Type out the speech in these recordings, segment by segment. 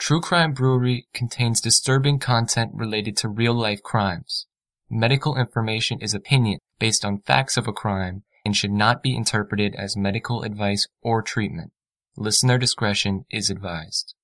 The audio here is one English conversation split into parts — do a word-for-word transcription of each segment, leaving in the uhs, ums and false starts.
True Crime Brewery contains disturbing content related to real-life crimes. Medical information is opinion based on facts of a crime and should not be interpreted as medical advice or treatment. Listener discretion is advised.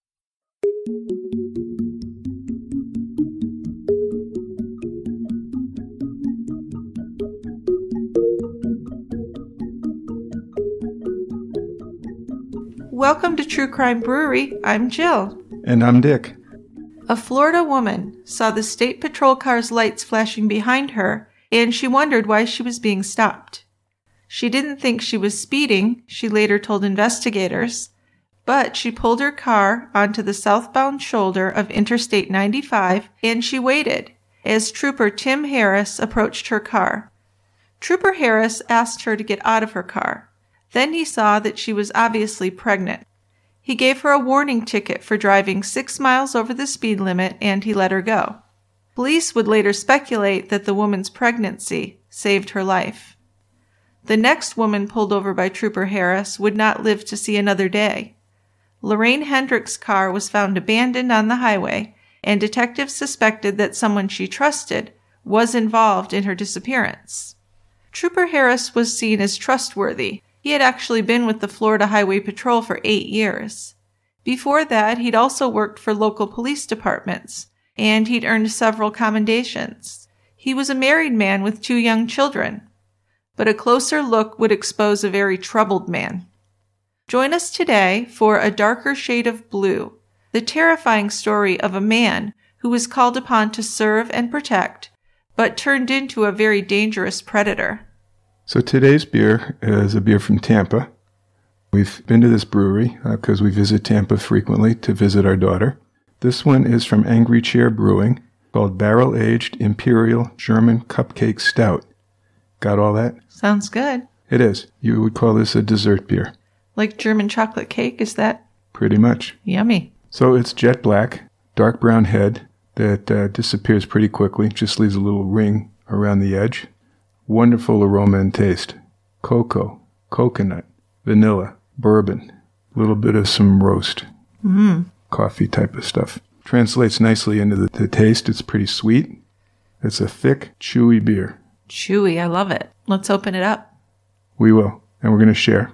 Welcome to True Crime Brewery. I'm Jill. And I'm Dick. A Florida woman saw the state patrol car's lights flashing behind her, and she wondered why she was being stopped. She didn't think she was speeding, she later told investigators, but she pulled her car onto the southbound shoulder of Interstate ninety-five, and she waited as Trooper Tim Harris approached her car. Trooper Harris asked her to get out of her car. Then he saw that she was obviously pregnant. He gave her a warning ticket for driving six miles over the speed limit, and he let her go. Police would later speculate that the woman's pregnancy saved her life. The next woman pulled over by Trooper Harris would not live to see another day. Lorraine Hendricks' car was found abandoned on the highway, and detectives suspected that someone she trusted was involved in her disappearance. Trooper Harris was seen as trustworthy. He had actually been with the Florida Highway Patrol for eight years. Before that, he'd also worked for local police departments, and he'd earned several commendations. He was a married man with two young children, but a closer look would expose a very troubled man. Join us today for A Darker Shade of Blue, the terrifying story of a man who was called upon to serve and protect, but turned into a very dangerous predator. So today's beer is a beer from Tampa. We've been to this brewery because uh, we visit Tampa frequently to visit our daughter. This one is from Angry Chair Brewing, called Barrel Aged Imperial German Cupcake Stout. Got all that? Sounds good. It is. You would call this a dessert beer. Like German chocolate cake, is that? Pretty much. Yummy. So it's jet black, dark brown head that uh, disappears pretty quickly, just leaves a little ring around the edge. Wonderful aroma and taste. Cocoa, coconut, vanilla, bourbon, a little bit of some roast. Mm. Coffee type of stuff. Translates nicely into the, the taste. It's pretty sweet. It's a thick, chewy beer. Chewy, I love it. Let's open it up. We will, and we're going to share.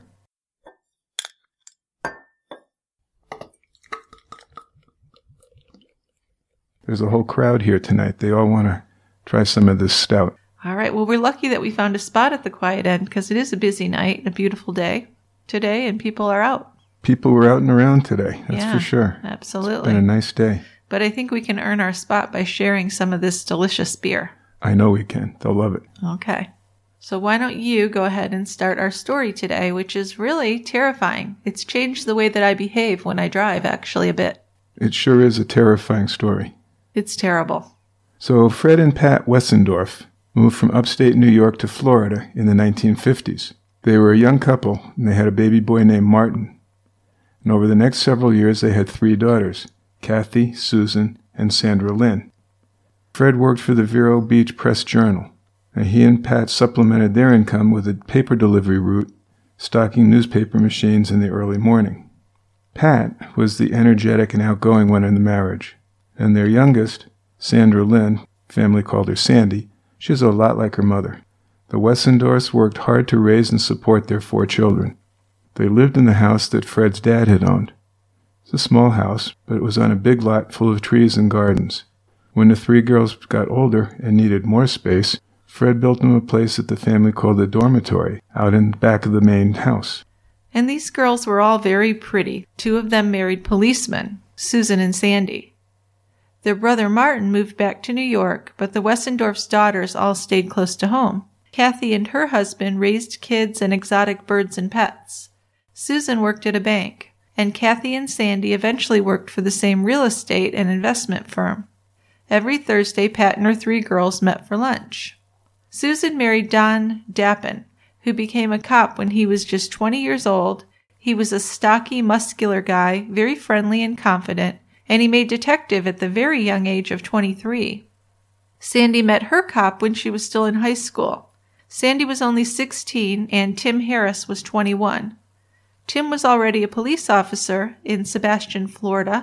There's a whole crowd here tonight. They all want to try some of this stout. All right. Well, we're lucky that we found a spot at the quiet end because it is a busy night and a beautiful day today, and people are out. People were out and around today. That's yeah, for sure. Absolutely. It's been a nice day. But I think we can earn our spot by sharing some of this delicious beer. I know we can. They'll love it. Okay. So why don't you go ahead and start our story today, which is really terrifying. It's changed the way that I behave when I drive, actually, a bit. It sure is a terrifying story. It's terrible. So Fred and Pat Wessendorf moved from upstate New York to Florida in the nineteen fifties. They were a young couple, and they had a baby boy named Martin. And over the next several years, they had three daughters, Kathy, Susan, and Sandra Lynn. Fred worked for the Vero Beach Press-Journal, and he and Pat supplemented their income with a paper delivery route, stocking newspaper machines in the early morning. Pat was the energetic and outgoing one in the marriage, and their youngest, Sandra Lynn, family called her Sandy, she was a lot like her mother. The Wessendorfs worked hard to raise and support their four children. They lived in the house that Fred's dad had owned. It's a small house, but it was on a big lot full of trees and gardens. When the three girls got older and needed more space, Fred built them a place that the family called the dormitory, out in the back of the main house. And these girls were all very pretty. Two of them married policemen, Susan and Sandy. Their brother Martin moved back to New York, but the Wessendorfs' daughters all stayed close to home. Kathy and her husband raised kids and exotic birds and pets. Susan worked at a bank, and Kathy and Sandy eventually worked for the same real estate and investment firm. Every Thursday, Pat and her three girls met for lunch. Susan married Don Dappin, who became a cop when he was just twenty years old. He was a stocky, muscular guy, very friendly and confident, and he made detective at the very young age of twenty-three. Sandy met her cop when she was still in high school. Sandy was only sixteen, and Tim Harris was twenty-one. Tim was already a police officer in Sebastian, Florida,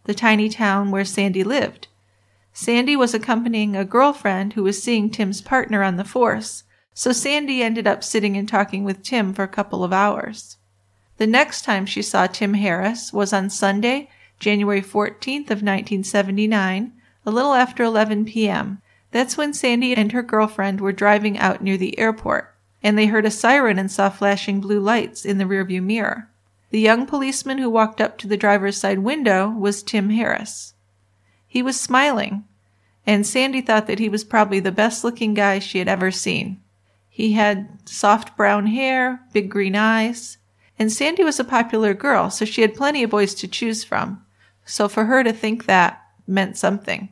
the tiny town where Sandy lived. Sandy was accompanying a girlfriend who was seeing Tim's partner on the force, so Sandy ended up sitting and talking with Tim for a couple of hours. The next time she saw Tim Harris was on Sunday, January fourteenth of nineteen seventy-nine, a little after eleven p.m. That's when Sandy and her girlfriend were driving out near the airport, and they heard a siren and saw flashing blue lights in the rearview mirror. The young policeman who walked up to the driver's side window was Tim Harris. He was smiling, and Sandy thought that he was probably the best-looking guy she had ever seen. He had soft brown hair, big green eyes, and Sandy was a popular girl, so she had plenty of boys to choose from. So for her to think that meant something.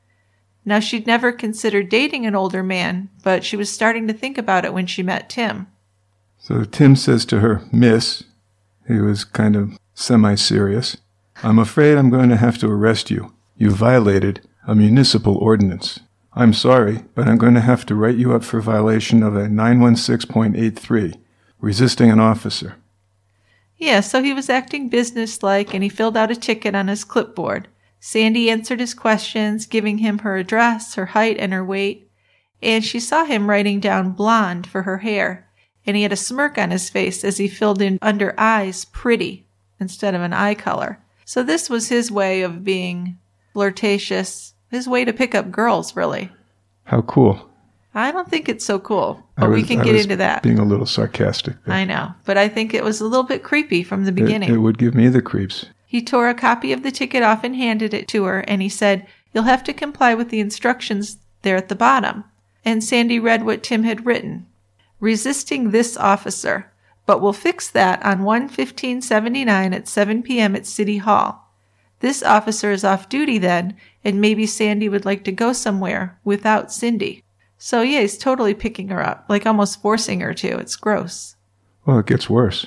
Now, she'd never considered dating an older man, but she was starting to think about it when she met Tim. So Tim says to her, "Miss," he was kind of semi-serious, "I'm afraid I'm going to have to arrest you. You violated a municipal ordinance. I'm sorry, but I'm going to have to write you up for violation of a nine one six point eight three, resisting an officer." Yeah, so he was acting businesslike, and he filled out a ticket on his clipboard. Sandy answered his questions, giving him her address, her height, and her weight, and she saw him writing down blonde for her hair, and he had a smirk on his face as he filled in under eyes pretty instead of an eye color. So this was his way of being flirtatious, his way to pick up girls, really. How cool. I don't think it's so cool, but was, we can I get was into that. Being a little sarcastic there. I know, but I think it was a little bit creepy from the beginning. It, it would give me the creeps. He tore a copy of the ticket off and handed it to her, and he said, "You'll have to comply with the instructions there at the bottom." And Sandy read what Tim had written. "Resisting this officer, but we'll fix that on one fifteen seventy-nine at seven p.m. at City Hall. This officer is off duty then, and maybe Sandy would like to go somewhere without Cindy." So yeah, he's totally picking her up, like almost forcing her to. It's gross. Well, it gets worse.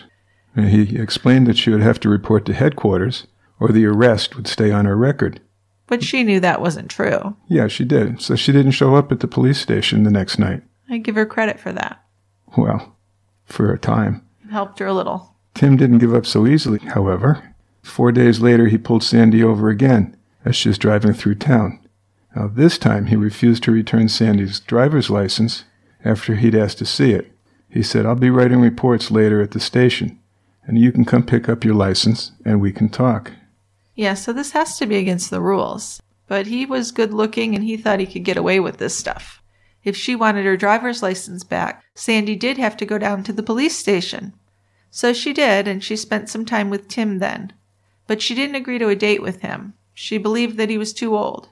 He explained that she would have to report to headquarters, or the arrest would stay on her record. But she knew that wasn't true. Yeah, she did. So she didn't show up at the police station the next night. I give her credit for that. Well, for a time. It helped her a little. Tim didn't give up so easily, however. Four days later, he pulled Sandy over again as she was driving through town. Now, this time, he refused to return Sandy's driver's license after he'd asked to see it. He said, "I'll be writing reports later at the station, and you can come pick up your license, and we can talk." Yeah, so this has to be against the rules. But he was good-looking, and he thought he could get away with this stuff. If she wanted her driver's license back, Sandy did have to go down to the police station. So she did, and she spent some time with Tim then. But she didn't agree to a date with him. She believed that he was too old.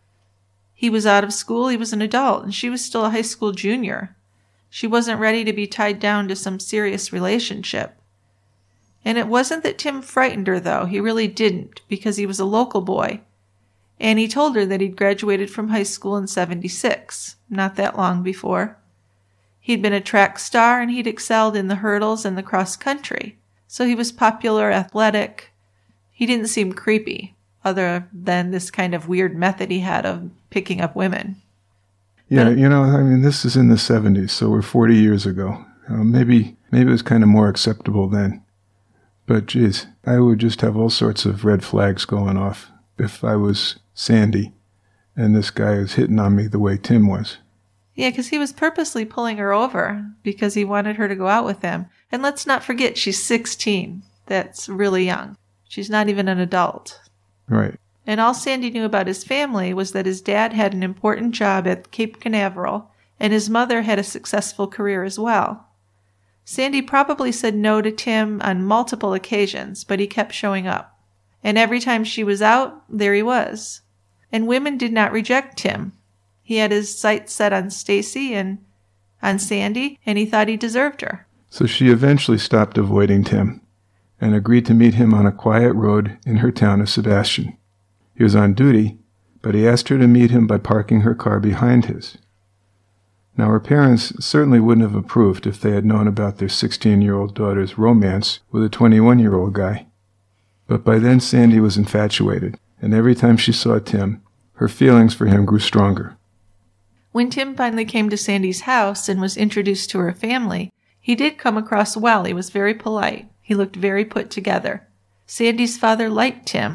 He was out of school, he was an adult, and she was still a high school junior. She wasn't ready to be tied down to some serious relationship. And it wasn't that Tim frightened her, though. He really didn't, because he was a local boy. And he told her that he'd graduated from high school in seventy-six, not that long before. He'd been a track star, and he'd excelled in the hurdles and the cross country. So he was popular, athletic. He didn't seem creepy, other than this kind of weird method he had of picking up women. Yeah, But, you know, I mean, this is in the seventies, so we're forty years ago. Uh, maybe, maybe it was kind of more acceptable then. But, geez, I would just have all sorts of red flags going off if I was Sandy and this guy is hitting on me the way Tim was. Yeah, because he was purposely pulling her over because he wanted her to go out with him. And let's not forget, she's sixteen. That's really young. She's not even an adult. Right. And all Sandy knew about his family was that his dad had an important job at Cape Canaveral, and his mother had a successful career as well. Sandy probably said no to Tim on multiple occasions, but he kept showing up. And every time she was out, there he was. And women did not reject Tim. He had his sights set on Stacy and on Sandy, and he thought he deserved her. So she eventually stopped avoiding Tim and agreed to meet him on a quiet road in her town of Sebastian. He was on duty, but he asked her to meet him by parking her car behind his. Now, her parents certainly wouldn't have approved if they had known about their sixteen-year-old daughter's romance with a twenty-one-year-old guy. But by then, Sandy was infatuated, and every time she saw Tim, her feelings for him grew stronger. When Tim finally came to Sandy's house and was introduced to her family, he did come across well. He was very polite. He looked very put together. Sandy's father liked Tim.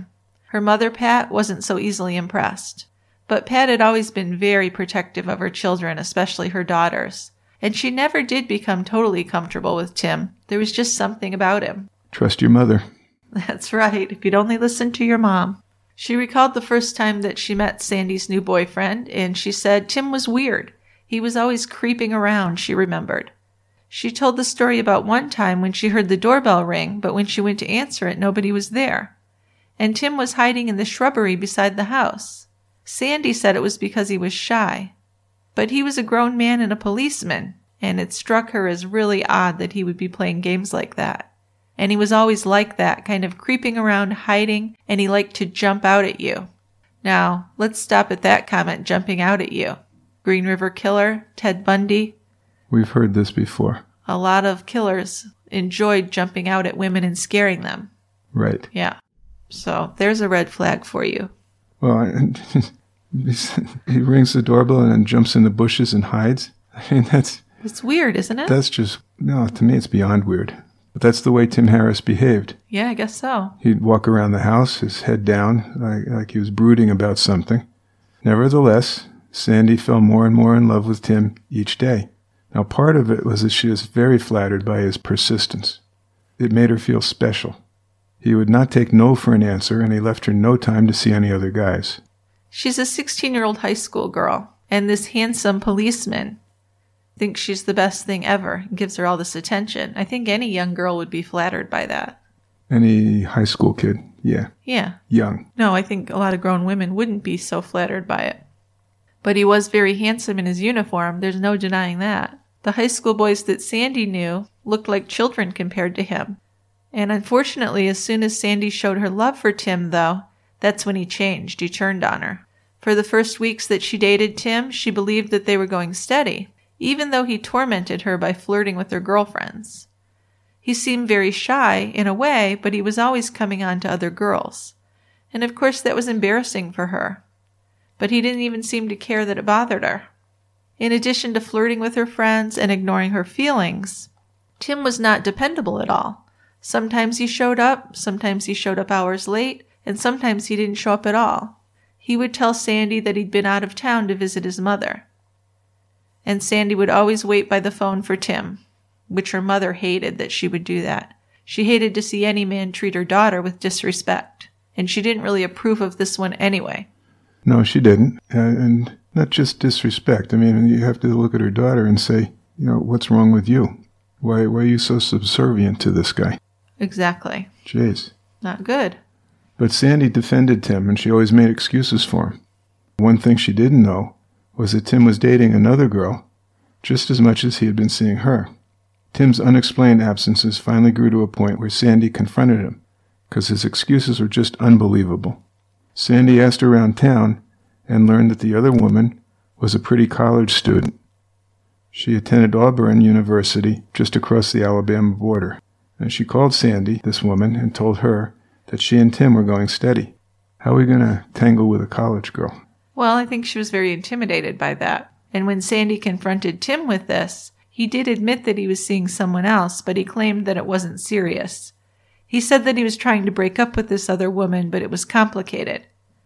Her mother, Pat, wasn't so easily impressed. But Pat had always been very protective of her children, especially her daughters. And she never did become totally comfortable with Tim. There was just something about him. Trust your mother. That's right, if you'd only listen to your mom. She recalled the first time that she met Sandy's new boyfriend, and she said Tim was weird. He was always creeping around, she remembered. She told the story about one time when she heard the doorbell ring, but when she went to answer it, nobody was there. And Tim was hiding in the shrubbery beside the house. Sandy said it was because he was shy. But he was a grown man and a policeman, and it struck her as really odd that he would be playing games like that. And he was always like that, kind of creeping around, hiding, and he liked to jump out at you. Now, let's stop at that comment, jumping out at you. Green River Killer, Ted Bundy. We've heard this before. A lot of killers enjoyed jumping out at women and scaring them. Right. Yeah. So there's a red flag for you. Well, he rings the doorbell and then jumps in the bushes and hides. I mean, that's... It's weird, isn't it? That's just... No, to me it's beyond weird. But that's the way Tim Harris behaved. Yeah, I guess so. He'd walk around the house, his head down, like, like he was brooding about something. Nevertheless, Sandy fell more and more in love with Tim each day. Now, part of it was that she was very flattered by his persistence. It made her feel special. He would not take no for an answer, and he left her no time to see any other guys. She's a sixteen-year-old high school girl, and this handsome policeman thinks she's the best thing ever and gives her all this attention. I think any young girl would be flattered by that. Any high school kid, yeah. Yeah. Young. No, I think a lot of grown women wouldn't be so flattered by it. But he was very handsome in his uniform. There's no denying that. The high school boys that Sandy knew looked like children compared to him. And unfortunately, as soon as Sandy showed her love for Tim, though, that's when he changed. He turned on her. For the first weeks that she dated Tim, she believed that they were going steady, even though he tormented her by flirting with her girlfriends. He seemed very shy, in a way, but he was always coming on to other girls. And of course that was embarrassing for her. But he didn't even seem to care that it bothered her. In addition to flirting with her friends and ignoring her feelings, Tim was not dependable at all. Sometimes he showed up, sometimes he showed up hours late, and sometimes he didn't show up at all. He would tell Sandy that he'd been out of town to visit his mother. And Sandy would always wait by the phone for Tim, which her mother hated that she would do that. She hated to see any man treat her daughter with disrespect, and she didn't really approve of this one anyway. No, she didn't. Uh, and not just disrespect. I mean, you have to look at her daughter and say, you know, what's wrong with you? Why, why are you so subservient to this guy? Exactly. Jeez. Not good. But Sandy defended Tim, and she always made excuses for him. One thing she didn't know was that Tim was dating another girl just as much as he had been seeing her. Tim's unexplained absences finally grew to a point where Sandy confronted him, because his excuses were just unbelievable. Sandy asked around town and learned that the other woman was a pretty college student. She attended Auburn University just across the Alabama border, and she called Sandy, this woman, and told her that she and Tim were going steady. How are we going to tangle with a college girl? Well, I think she was very intimidated by that. And when Sandy confronted Tim with this, he did admit that he was seeing someone else, but he claimed that it wasn't serious. He said that he was trying to break up with this other woman, but it was complicated.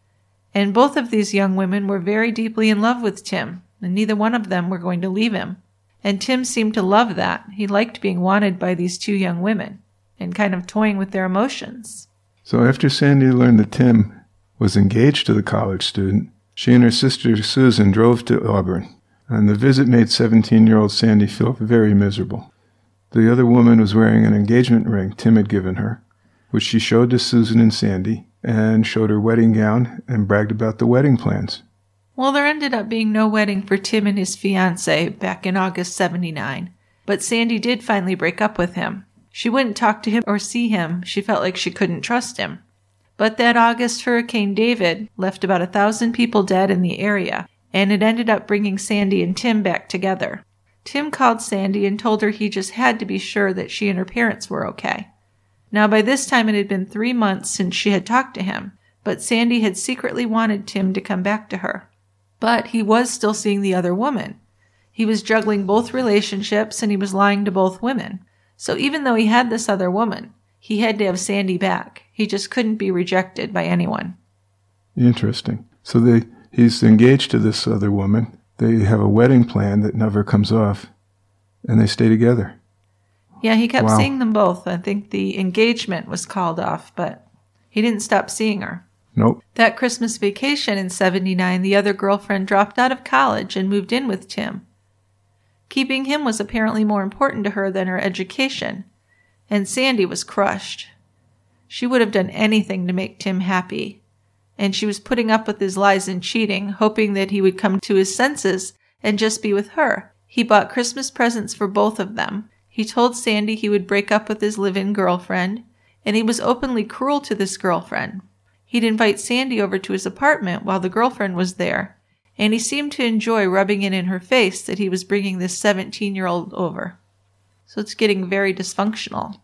And both of these young women were very deeply in love with Tim, and neither one of them were going to leave him. And Tim seemed to love that. He liked being wanted by these two young women and kind of toying with their emotions. So after Sandy learned that Tim was engaged to the college student, she and her sister Susan drove to Auburn, and the visit made seventeen-year-old Sandy feel very miserable. The other woman was wearing an engagement ring Tim had given her, which she showed to Susan and Sandy, and showed her wedding gown and bragged about the wedding plans. Well, there ended up being no wedding for Tim and his fiancée back in August seventy-nine, but Sandy did finally break up with him. She wouldn't talk to him or see him. She felt like she couldn't trust him. But that August Hurricane David left about a thousand people dead in the area, and it ended up bringing Sandy and Tim back together. Tim called Sandy and told her he just had to be sure that she and her parents were okay. Now, by this time, it had been three months since she had talked to him, but Sandy had secretly wanted Tim to come back to her. But he was still seeing the other woman. He was juggling both relationships, and he was lying to both women. So even though he had this other woman, he had to have Sandy back. He just couldn't be rejected by anyone. Interesting. So they he's engaged to this other woman. They have a wedding plan that never comes off, and they stay together. Yeah, he kept Wow. seeing them both. I think the engagement was called off, but he didn't stop seeing her. Nope. That Christmas vacation in seventy-nine, the other girlfriend dropped out of college and moved in with Tim. Keeping him was apparently more important to her than her education, and Sandy was crushed. She would have done anything to make Tim happy, and she was putting up with his lies and cheating, hoping that he would come to his senses and just be with her. He bought Christmas presents for both of them. He told Sandy he would break up with his live-in girlfriend, and he was openly cruel to this girlfriend. He'd invite Sandy over to his apartment while the girlfriend was there, and he seemed to enjoy rubbing it in her face that he was bringing this seventeen-year-old over. So it's getting very dysfunctional.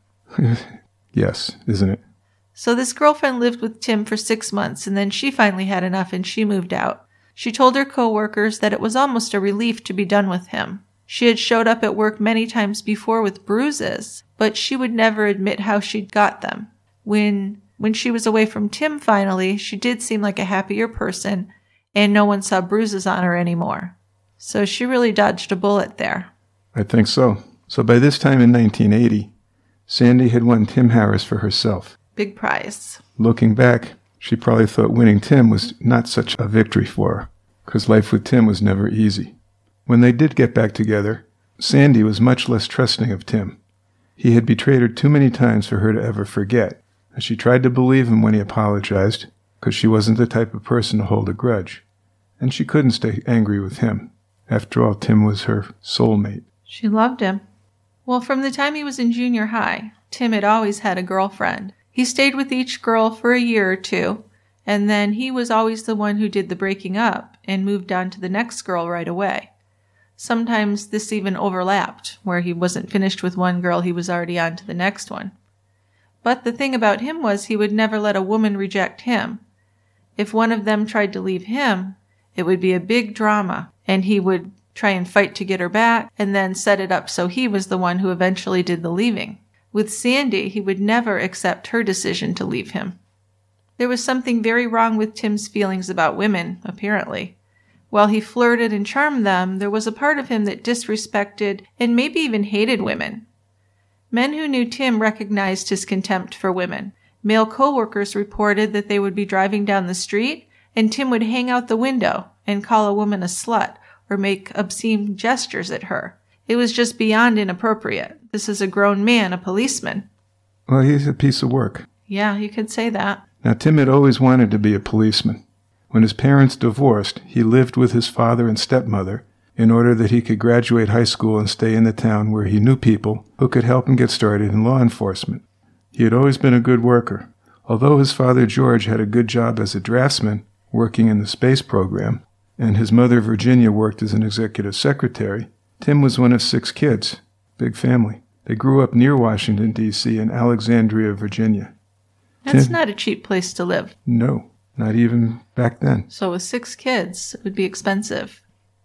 Yes, isn't it? So this girlfriend lived with Tim for six months, and then she finally had enough and she moved out. She told her coworkers that it was almost a relief to be done with him. She had showed up at work many times before with bruises, but she would never admit how she'd got them. When when she was away from Tim finally, she did seem like a happier person, and no one saw bruises on her anymore. So she really dodged a bullet there. I think so. So by this time in nineteen eighty, Sandy had won Tim Harris for herself. Big prize. Looking back, she probably thought winning Tim was not such a victory for her, because life with Tim was never easy. When they did get back together, Sandy was much less trusting of Tim. He had betrayed her too many times for her to ever forget, and she tried to believe him when he apologized, because she wasn't the type of person to hold a grudge. And she couldn't stay angry with him. After all, Tim was her soulmate. She loved him. Well, from the time he was in junior high, Tim had always had a girlfriend. He stayed with each girl for a year or two, and then he was always the one who did the breaking up and moved on to the next girl right away. Sometimes this even overlapped, where he wasn't finished with one girl, he was already on to the next one. But the thing about him was he would never let a woman reject him. If one of them tried to leave him, it would be a big drama, and he would try and fight to get her back, and then set it up so he was the one who eventually did the leaving. With Sandy, he would never accept her decision to leave him. There was something very wrong with Tim's feelings about women, apparently. While he flirted and charmed them, there was a part of him that disrespected and maybe even hated women. Men who knew Tim recognized his contempt for women. Male co-workers reported that they would be driving down the street, and Tim would hang out the window and call a woman a slut or make obscene gestures at her. It was just beyond inappropriate. This is a grown man, a policeman. Well, he's a piece of work. Yeah, you could say that. Now, Tim had always wanted to be a policeman. When his parents divorced, he lived with his father and stepmother in order that he could graduate high school and stay in the town where he knew people who could help him get started in law enforcement. He had always been a good worker. Although his father George had a good job as a draftsman working in the space program, and his mother Virginia worked as an executive secretary, Tim was one of six kids. Big family. They grew up near Washington, D C in Alexandria, Virginia. That's Tim, not a cheap place to live. No, not even back then. So with six kids, it would be expensive.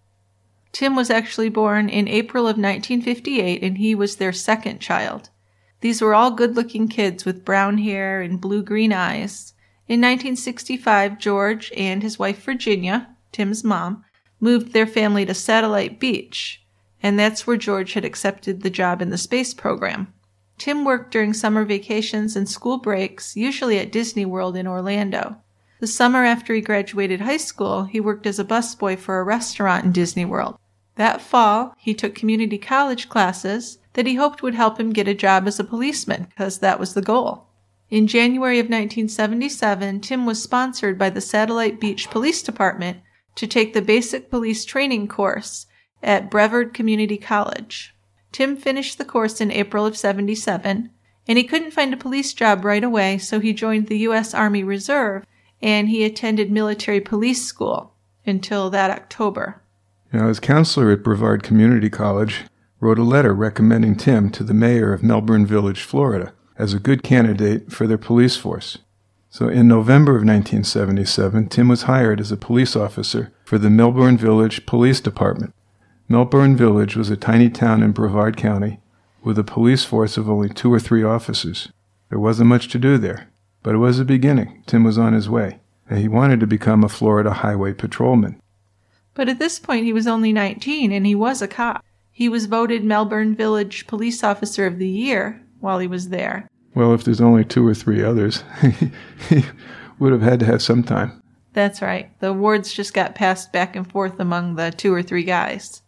Tim was actually born in April of nineteen fifty-eight, and he was their second child. These were all good-looking kids with brown hair and blue-green eyes. In nineteen sixty-five, George and his wife Virginia, Tim's mom, moved their family to Satellite Beach, and that's where George had accepted the job in the space program. Tim worked during summer vacations and school breaks, usually at Disney World in Orlando. The summer after he graduated high school, he worked as a busboy for a restaurant in Disney World. That fall, he took community college classes that he hoped would help him get a job as a policeman, because that was the goal. In January of nineteen seventy-seven, Tim was sponsored by the Satellite Beach Police Department to take the basic police training course at Brevard Community College. Tim finished the course in April of seventy-seven, and he couldn't find a police job right away, so he joined the U S Army Reserve, and he attended military police school until that October. Now, his counselor at Brevard Community College wrote a letter recommending Tim to the mayor of Melbourne Village, Florida, as a good candidate for their police force. So in November of nineteen seventy-seven, Tim was hired as a police officer for the Melbourne Village Police Department. Melbourne Village was a tiny town in Brevard County with a police force of only two or three officers. There wasn't much to do there. But it was a beginning. Tim was on his way. And he wanted to become a Florida highway patrolman. But at this point, he was only nineteen, and he was a cop. He was voted Melbourne Village Police Officer of the Year while he was there. Well, if there's only two or three others, he would have had to have some time. That's right. The awards just got passed back and forth among the two or three guys.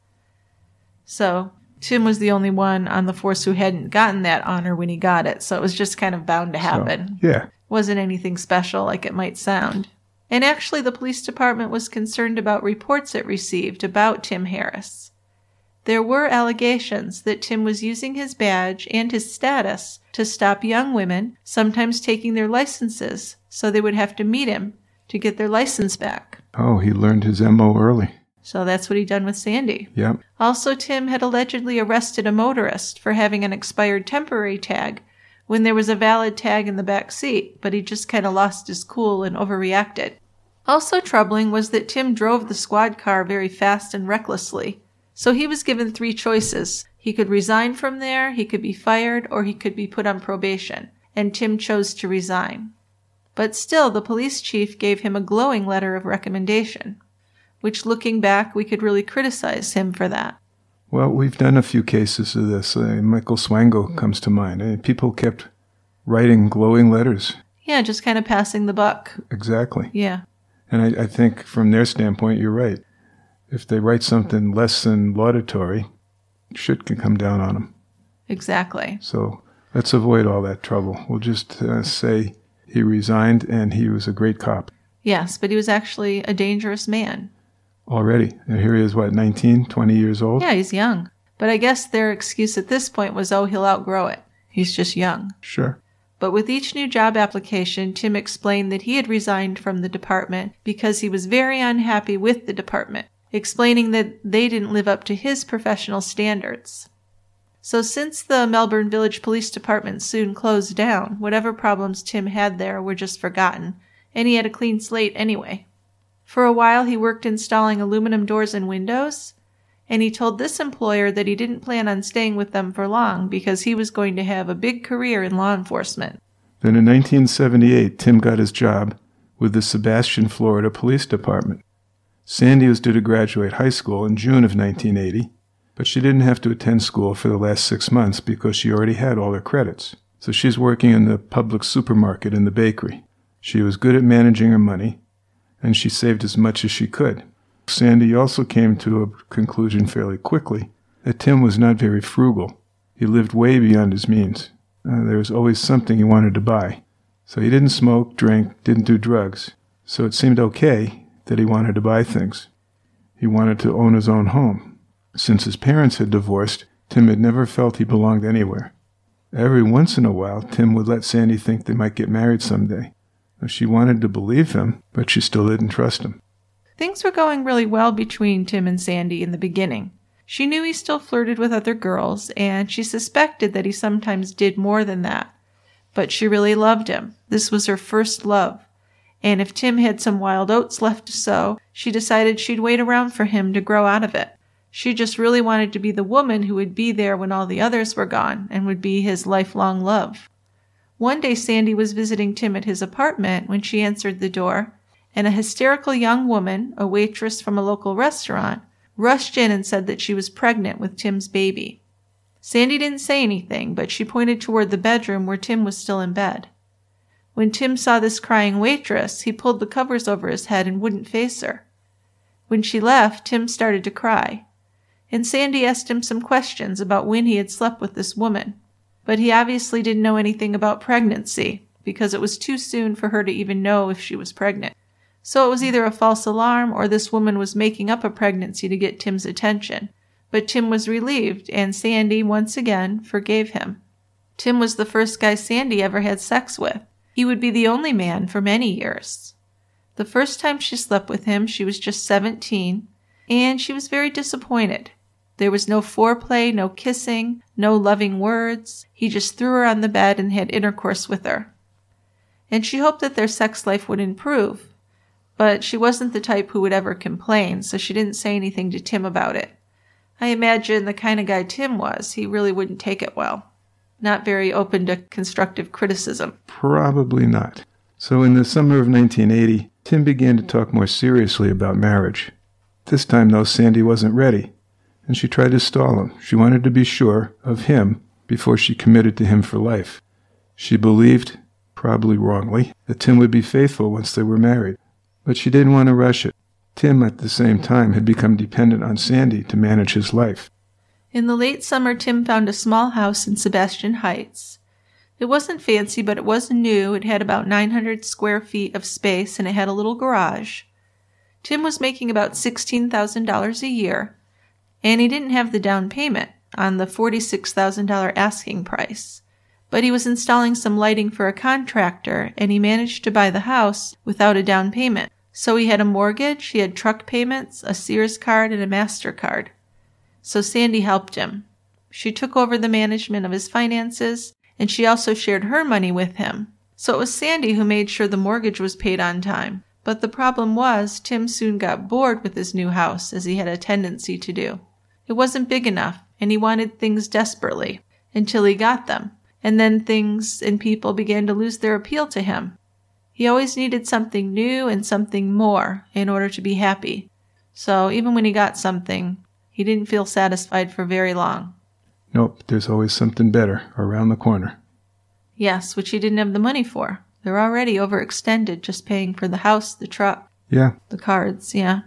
So Tim was the only one on the force who hadn't gotten that honor when he got it, so it was just kind of bound to happen. So, yeah. Wasn't anything special like it might sound. And actually, the police department was concerned about reports it received about Tim Harris. There were allegations that Tim was using his badge and his status to stop young women, sometimes taking their licenses, so they would have to meet him to get their license back. Oh, he learned his M O early. So that's what he done with Sandy. Yep. Also, Tim had allegedly arrested a motorist for having an expired temporary tag when there was a valid tag in the back seat, but he just kind of lost his cool and overreacted. Also troubling was that Tim drove the squad car very fast and recklessly. So he was given three choices. He could resign from there, he could be fired, or he could be put on probation. And Tim chose to resign. But still, the police chief gave him a glowing letter of recommendation, which looking back, we could really criticize him for that. Well, we've done a few cases of this. Uh, Michael Swango comes to mind. Uh, people kept writing glowing letters. Yeah, just kind of passing the buck. Exactly. Yeah. And I, I think from their standpoint, you're right. If they write something less than laudatory, shit can come down on them. Exactly. So let's avoid all that trouble. We'll just uh, say he resigned and he was a great cop. Yes, but he was actually a dangerous man. Already. And here he is, what, nineteen, twenty years old? Yeah, he's young. But I guess their excuse at this point was, oh, he'll outgrow it. He's just young. Sure. But with each new job application, Tim explained that he had resigned from the department because he was very unhappy with the department, explaining that they didn't live up to his professional standards. So since the Melbourne Village Police Department soon closed down, whatever problems Tim had there were just forgotten, and he had a clean slate anyway. For a while, he worked installing aluminum doors and windows, and he told this employer that he didn't plan on staying with them for long because he was going to have a big career in law enforcement. Then in nineteen seventy-eight, Tim got his job with the Sebastian, Florida Police Department. Sandy was due to graduate high school in June of nineteen eighty, but she didn't have to attend school for the last six months because she already had all her credits. So she's working in the public supermarket in the bakery. She was good at managing her money, and she saved as much as she could. Sandy also came to a conclusion fairly quickly that Tim was not very frugal. He lived way beyond his means. Uh, there was always something he wanted to buy. So he didn't smoke, drink, didn't do drugs. So it seemed okay that he wanted to buy things. He wanted to own his own home. Since his parents had divorced, Tim had never felt he belonged anywhere. Every once in a while, Tim would let Sandy think they might get married someday. She wanted to believe him, but she still didn't trust him. Things were going really well between Tim and Sandy in the beginning. She knew he still flirted with other girls, and she suspected that he sometimes did more than that. But she really loved him. This was her first love. And if Tim had some wild oats left to sow, she decided she'd wait around for him to grow out of it. She just really wanted to be the woman who would be there when all the others were gone and would be his lifelong love. One day Sandy was visiting Tim at his apartment when she answered the door, and a hysterical young woman, a waitress from a local restaurant, rushed in and said that she was pregnant with Tim's baby. Sandy didn't say anything, but she pointed toward the bedroom where Tim was still in bed. When Tim saw this crying waitress, he pulled the covers over his head and wouldn't face her. When she left, Tim started to cry, and Sandy asked him some questions about when he had slept with this woman. But he obviously didn't know anything about pregnancy, because it was too soon for her to even know if she was pregnant. So it was either a false alarm or this woman was making up a pregnancy to get Tim's attention. But Tim was relieved, and Sandy, once again, forgave him. Tim was the first guy Sandy ever had sex with. He would be the only man for many years. The first time she slept with him, she was just seventeen, and she was very disappointed. There was no foreplay, no kissing, no loving words. He just threw her on the bed and had intercourse with her. And she hoped that their sex life would improve. But she wasn't the type who would ever complain, so she didn't say anything to Tim about it. I imagine the kind of guy Tim was, he really wouldn't take it well. not very open to constructive criticism. Probably not. So in the summer of nineteen eighty, Tim began to talk more seriously about marriage. This time, though, Sandy wasn't ready, and she tried to stall him. She wanted to be sure of him before she committed to him for life. She believed, probably wrongly, that Tim would be faithful once they were married. But she didn't want to rush it. Tim, at the same time, had become dependent on Sandy to manage his life. In the late summer, Tim found a small house in Sebastian Heights. It wasn't fancy, but it was new. It had about nine hundred square feet of space, and it had a little garage. Tim was making about sixteen thousand dollars a year, and he didn't have the down payment on the forty-six thousand dollars asking price. But he was installing some lighting for a contractor, and he managed to buy the house without a down payment. So he had a mortgage, he had truck payments, a Sears card, and a MasterCard. So Sandy helped him. She took over the management of his finances, and she also shared her money with him. So it was Sandy who made sure the mortgage was paid on time. But the problem was, Tim soon got bored with his new house, as he had a tendency to do. It wasn't big enough, and he wanted things desperately, until he got them. And then things and people began to lose their appeal to him. He always needed something new and something more in order to be happy. So even when he got something, he didn't feel satisfied for very long. Nope, there's always something better around the corner. Yes, which he didn't have the money for. They're already overextended just paying for the house, the truck, Yeah. the cards, yeah.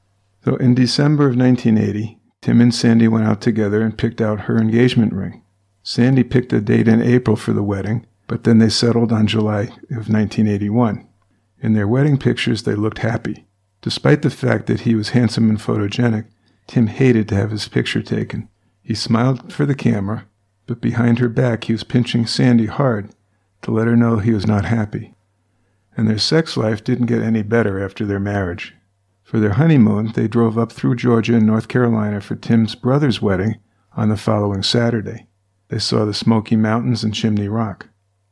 So in December of nineteen eighty, Tim and Sandy went out together and picked out her engagement ring. Sandy picked a date in April for the wedding, but then they settled on July of nineteen eighty-one. In their wedding pictures, they looked happy. Despite the fact that he was handsome and photogenic, Tim hated to have his picture taken. He smiled for the camera, but behind her back he was pinching Sandy hard to let her know he was not happy. And their sex life didn't get any better after their marriage. For their honeymoon, they drove up through Georgia and North Carolina for Tim's brother's wedding on the following Saturday. They saw the Smoky Mountains and Chimney Rock.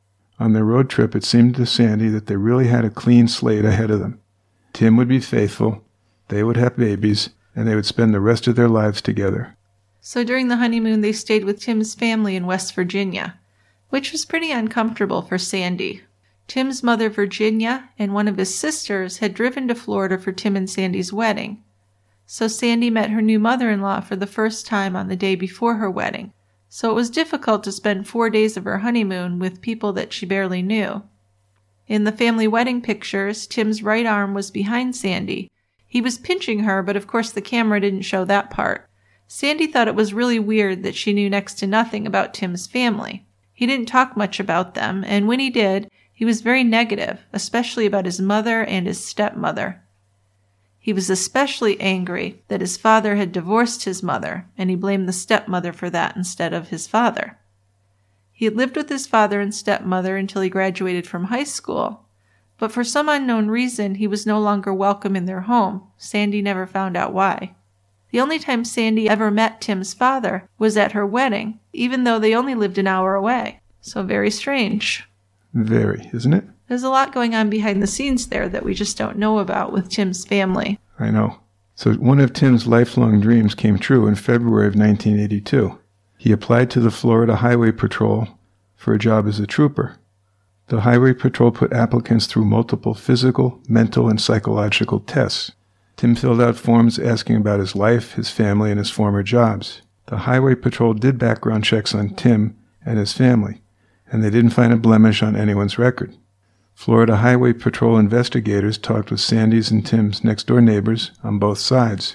On their road trip, it seemed to Sandy that they really had a clean slate ahead of them. Tim would be faithful, they would have babies, and they would spend the rest of their lives together. So during the honeymoon, they stayed with Tim's family in West Virginia, which was pretty uncomfortable for Sandy. Tim's mother, Virginia, and one of his sisters had driven to Florida for Tim and Sandy's wedding. So Sandy met her new mother-in-law for the first time on the day before her wedding. So it was difficult to spend four days of her honeymoon with people that she barely knew. In the family wedding pictures, Tim's right arm was behind Sandy. He was pinching her, but of course the camera didn't show that part. Sandy thought it was really weird that she knew next to nothing about Tim's family. He didn't talk much about them, and when he did, he was very negative, especially about his mother and his stepmother. He was especially angry that his father had divorced his mother, and he blamed the stepmother for that instead of his father. He had lived with his father and stepmother until he graduated from high school, but for some unknown reason, he was no longer welcome in their home. Sandy never found out why. The only time Sandy ever met Tim's father was at her wedding, even though they only lived an hour away. So very strange. Very, isn't it? There's a lot going on behind the scenes there that we just don't know about with Tim's family. I know. So one of Tim's lifelong dreams came true in February of nineteen eighty-two. He applied to the Florida Highway Patrol for a job as a trooper. The Highway Patrol put applicants through multiple physical, mental, and psychological tests. Tim filled out forms asking about his life, his family, and his former jobs. The Highway Patrol did background checks on Tim and his family, and they didn't find a blemish on anyone's record. Florida Highway Patrol investigators talked with Sandy's and Tim's next-door neighbors on both sides.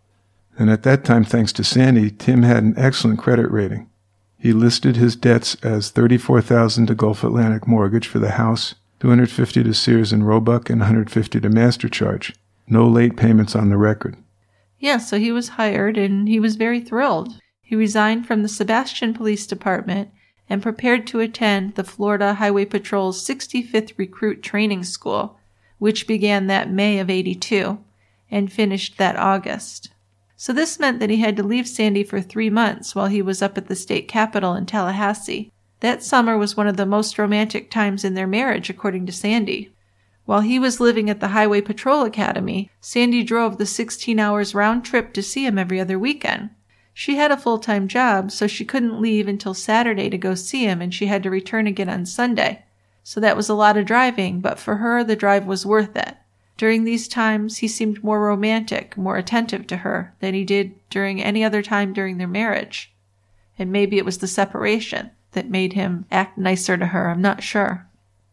And at that time, thanks to Sandy, Tim had an excellent credit rating. He listed his debts as thirty-four thousand dollars to Gulf Atlantic Mortgage for the house, two hundred fifty dollars to Sears and Roebuck, and one hundred fifty dollars to MasterCharge. No late payments on the record. Yeah, so he was hired, and he was very thrilled. He resigned from the Sebastian Police Department and prepared to attend the Florida Highway Patrol's sixty-fifth Recruit Training School, which began that May of eighty-two and finished that August. So this meant that he had to leave Sandy for three months while he was up at the state capitol in Tallahassee. That summer was one of the most romantic times in their marriage, according to Sandy. While he was living at the Highway Patrol Academy, Sandy drove the sixteen hours round trip to see him every other weekend. She had a full-time job, so she couldn't leave until Saturday to go see him, and she had to return again on Sunday. So that was a lot of driving, but for her, the drive was worth it. During these times, he seemed more romantic, more attentive to her than he did during any other time during their marriage. And maybe it was the separation that made him act nicer to her, I'm not sure.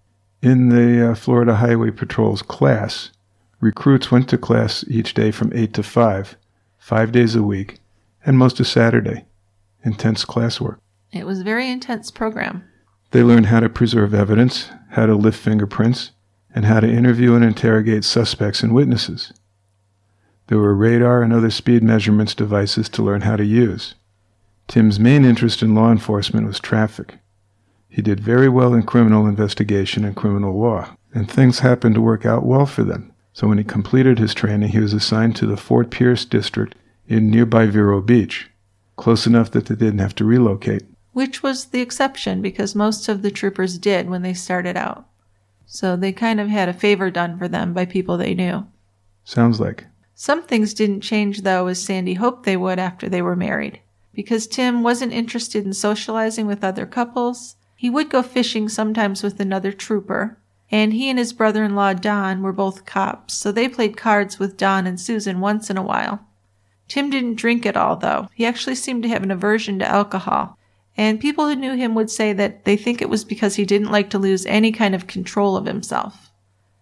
In the uh, Florida Highway Patrol's class, recruits went to class each day from eight to five, five days a week, and most of Saturday. Intense classwork. It was a very intense program. They learned how to preserve evidence, how to lift fingerprints, and how to interview and interrogate suspects and witnesses. There were radar and other speed measurements devices to learn how to use. Tim's main interest in law enforcement was traffic. He did very well in criminal investigation and criminal law, and things happened to work out well for them. So when he completed his training, he was assigned to the Fort Pierce district in nearby Vero Beach, close enough that they didn't have to relocate. Which was the exception, because most of the troopers did when they started out. So they kind of had a favor done for them by people they knew. Sounds like. Some things didn't change, though, as Sandy hoped they would after they were married. Because Tim wasn't interested in socializing with other couples, he would go fishing sometimes with another trooper, and he and his brother-in-law Don were both cops, so they played cards with Don and Susan once in a while. Tim didn't drink at all, though. He actually seemed to have an aversion to alcohol, and people who knew him would say that they think it was because he didn't like to lose any kind of control of himself.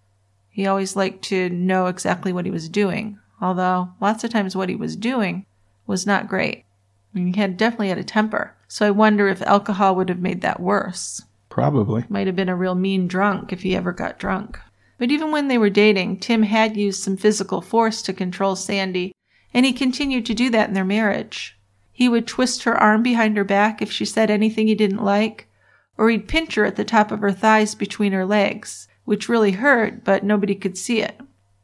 He always liked to know exactly what he was doing, although lots of times what he was doing was not great. I mean, he had definitely had a temper, so I wonder if alcohol would have made that worse. Probably. Might have been a real mean drunk if he ever got drunk. But even when they were dating, Tim had used some physical force to control Sandy, and he continued to do that in their marriage. He would twist her arm behind her back if she said anything he didn't like, or he'd pinch her at the top of her thighs between her legs, which really hurt, but nobody could see it.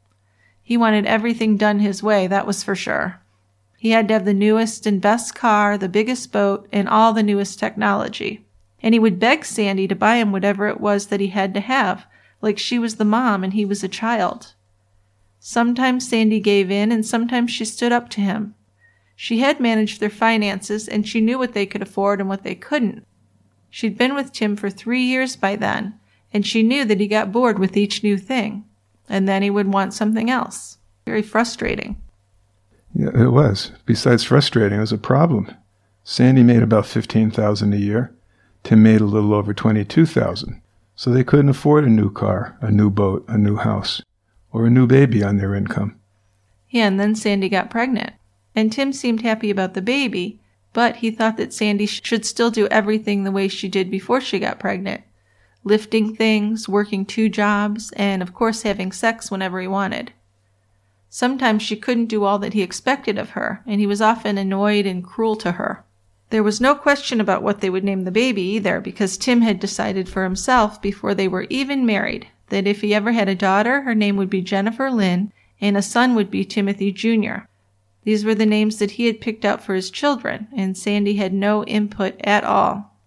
He wanted everything done his way, that was for sure. He had to have the newest and best car, the biggest boat, and all the newest technology. And he would beg Sandy to buy him whatever it was that he had to have, like she was the mom and he was a child. Sometimes Sandy gave in, and sometimes she stood up to him. She had managed their finances, and she knew what they could afford and what they couldn't. She'd been with Tim for three years by then, and she knew that he got bored with each new thing, and then he would want something else. Very frustrating. Yeah, it was. Besides frustrating, it was a problem. Sandy made about fifteen thousand dollars a year. Tim made a little over twenty-two thousand dollars. So they couldn't afford a new car, a new boat, a new house, or a new baby on their income. Yeah, and then Sandy got pregnant. And Tim seemed happy about the baby, but he thought that Sandy should still do everything the way she did before she got pregnant. Lifting things, working two jobs, and of course having sex whenever he wanted. Sometimes she couldn't do all that he expected of her, and he was often annoyed and cruel to her. There was no question about what they would name the baby either, because Tim had decided for himself before they were even married that if he ever had a daughter, her name would be Jennifer Lynn, and a son would be Timothy Junior These were the names that he had picked out for his children, and Sandy had no input at all.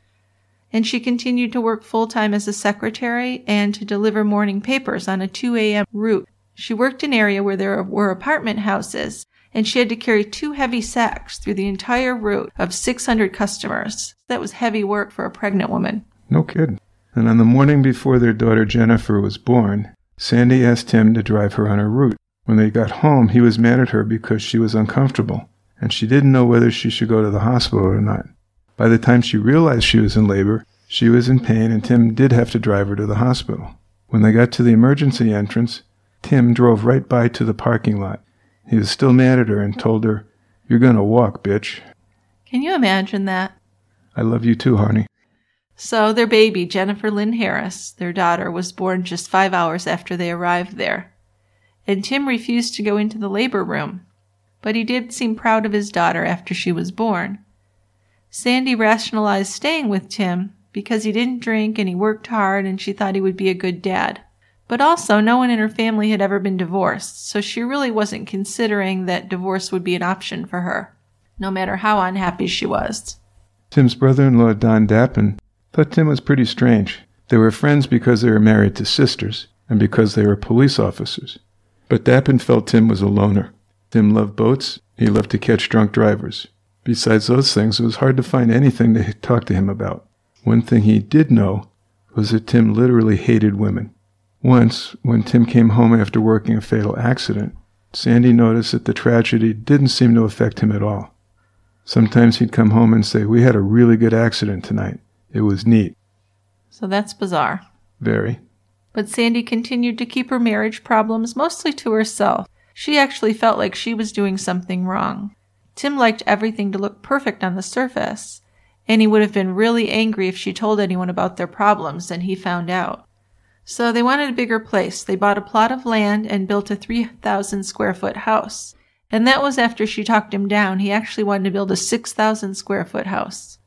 And she continued to work full-time as a secretary and to deliver morning papers on a two a.m. route. She worked in an area where there were apartment houses, and she had to carry two heavy sacks through the entire route of six hundred customers. That was heavy work for a pregnant woman. No kidding. And on the morning before their daughter Jennifer was born, Sandy asked Tim to drive her on her route. When they got home, he was mad at her because she was uncomfortable, and she didn't know whether she should go to the hospital or not. By the time she realized she was in labor, she was in pain, and Tim did have to drive her to the hospital. When they got to the emergency entrance, Tim drove right by to the parking lot. He was still mad at her and told her, "You're gonna walk, bitch." Can you imagine that? I love you too, honey. So their baby, Jennifer Lynn Harris, their daughter, was born just five hours after they arrived there. And Tim refused to go into the labor room, but he did seem proud of his daughter after she was born. Sandy rationalized staying with Tim because he didn't drink and he worked hard and she thought he would be a good dad. But also, no one in her family had ever been divorced, so she really wasn't considering that divorce would be an option for her, no matter how unhappy she was. Tim's brother-in-law, Don Dappin, thought Tim was pretty strange. They were friends because they were married to sisters and because they were police officers. But Dappin felt Tim was a loner. Tim loved boats. He loved to catch drunk drivers. Besides those things, it was hard to find anything to talk to him about. One thing he did know was that Tim literally hated women. Once, when Tim came home after working a fatal accident, Sandy noticed that the tragedy didn't seem to affect him at all. Sometimes he'd come home and say, "We had a really good accident tonight. It was neat." So that's bizarre. Very. But Sandy continued to keep her marriage problems mostly to herself. She actually felt like she was doing something wrong. Tim liked everything to look perfect on the surface, and he would have been really angry if she told anyone about their problems and he found out. So they wanted a bigger place. They bought a plot of land and built a three thousand square foot house. And that was after she talked him down. He actually wanted to build a six thousand square foot house.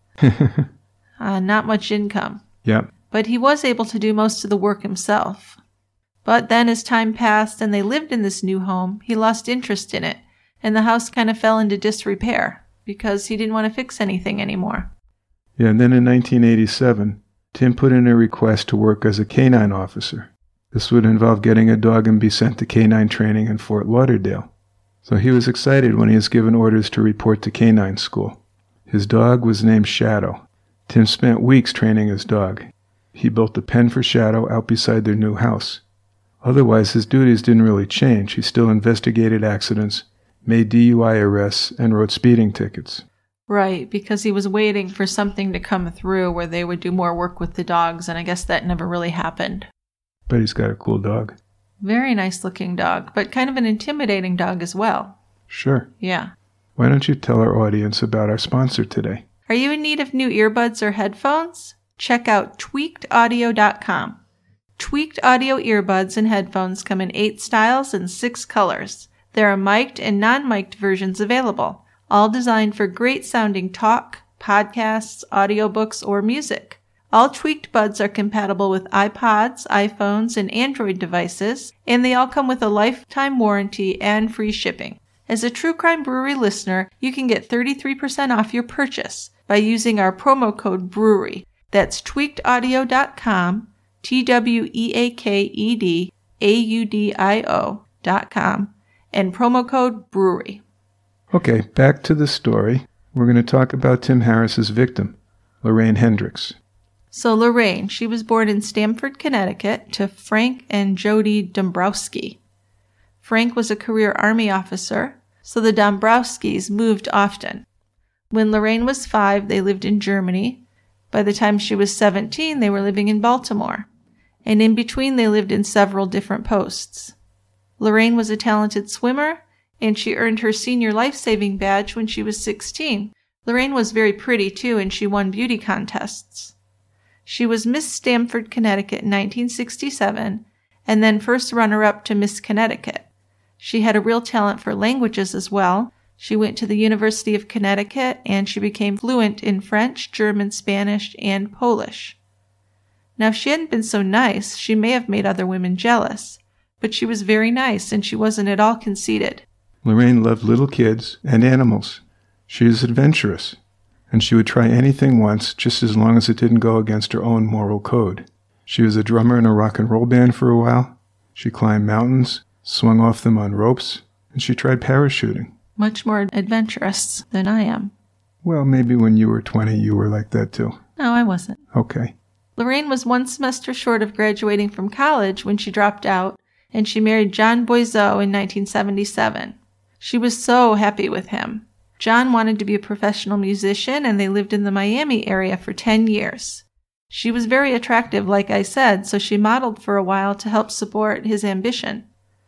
uh, not much income. Yep. But he was able to do most of the work himself. But then as time passed and they lived in this new home, he lost interest in it, and the house kind of fell into disrepair because he didn't want to fix anything anymore. Yeah, and then in nineteen eighty-seven, Tim put in a request to work as a canine officer. This would involve getting a dog and be sent to canine training in Fort Lauderdale. So he was excited when he was given orders to report to canine school. His dog was named Shadow. Tim spent weeks training his dog. He built a pen for Shadow out beside their new house. Otherwise, his duties didn't really change. He still investigated accidents, made D U I arrests, and wrote speeding tickets. Right, because he was waiting for something to come through where they would do more work with the dogs, and I guess that never really happened. But he's got a cool dog. Very nice-looking dog, but kind of an intimidating dog as well. Sure. Yeah. Why don't you tell our audience about our sponsor today? Are you in need of new earbuds or headphones? Check out tweaked audio dot com. Tweaked Audio earbuds and headphones come in eight styles and six colors. There are mic'd and non-mic'd versions available, all designed for great-sounding talk, podcasts, audiobooks, or music. All Tweaked buds are compatible with iPods, iPhones, and Android devices, and they all come with a lifetime warranty and free shipping. As a True Crime Brewery listener, you can get thirty-three percent off your purchase by using our promo code BREWERY. That's tweaked audio dot com, T W E A K E D A U D I O dot com, and promo code BREWERY. Okay, back to the story. We're going to talk about Tim Harris's victim, Lorraine Hendricks. So Lorraine, she was born in Stamford, Connecticut, to Frank and Jody Dombrowski. Frank was a career Army officer, so the Dombrowskis moved often. When Lorraine was five, they lived in Germany. By the time she was seventeen, they were living in Baltimore. And in between, they lived in several different posts. Lorraine was a talented swimmer, and she earned her senior life-saving badge when she was sixteen. Lorraine was very pretty, too, and she won beauty contests. She was Miss Stamford, Connecticut in nineteen sixty-seven, and then first runner-up to Miss Connecticut. She had a real talent for languages as well. She went to the University of Connecticut, and she became fluent in French, German, Spanish, and Polish. Now, if she hadn't been so nice, she may have made other women jealous, but she was very nice, and she wasn't at all conceited. Lorraine loved little kids and animals. She was adventurous, and she would try anything once just as long as it didn't go against her own moral code. She was a drummer in a rock and roll band for a while. She climbed mountains, swung off them on ropes, and she tried parachuting. Much more adventurous than I am. Well, maybe when you were twenty, you were like that too. No, I wasn't. Okay. Lorraine was one semester short of graduating from college when she dropped out, and she married John Boiseau in nineteen seventy-seven. She was so happy with him. John wanted to be a professional musician, and they lived in the Miami area for ten years. She was very attractive, like I said, so she modeled for a while to help support his ambition.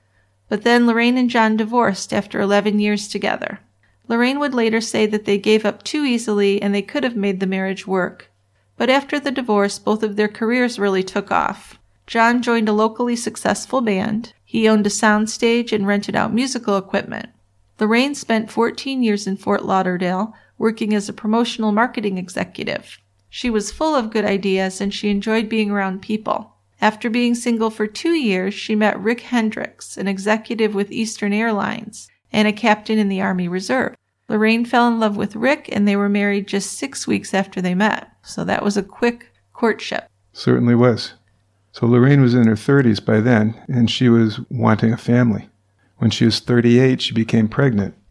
But then Lorraine and John divorced after eleven years together. Lorraine would later say that they gave up too easily and they could have made the marriage work. But after the divorce, both of their careers really took off. John joined a locally successful band. He owned a soundstage and rented out musical equipment. Lorraine spent fourteen years in Fort Lauderdale, working as a promotional marketing executive. She was full of good ideas, and she enjoyed being around people. After being single for two years, she met Rick Hendricks, an executive with Eastern Airlines, and a captain in the Army Reserve. Lorraine fell in love with Rick, and they were married just six weeks after they met. So that was a quick courtship. Certainly was. So Lorraine was in her thirties by then, and she was wanting a family. When she was thirty-eight, she became pregnant,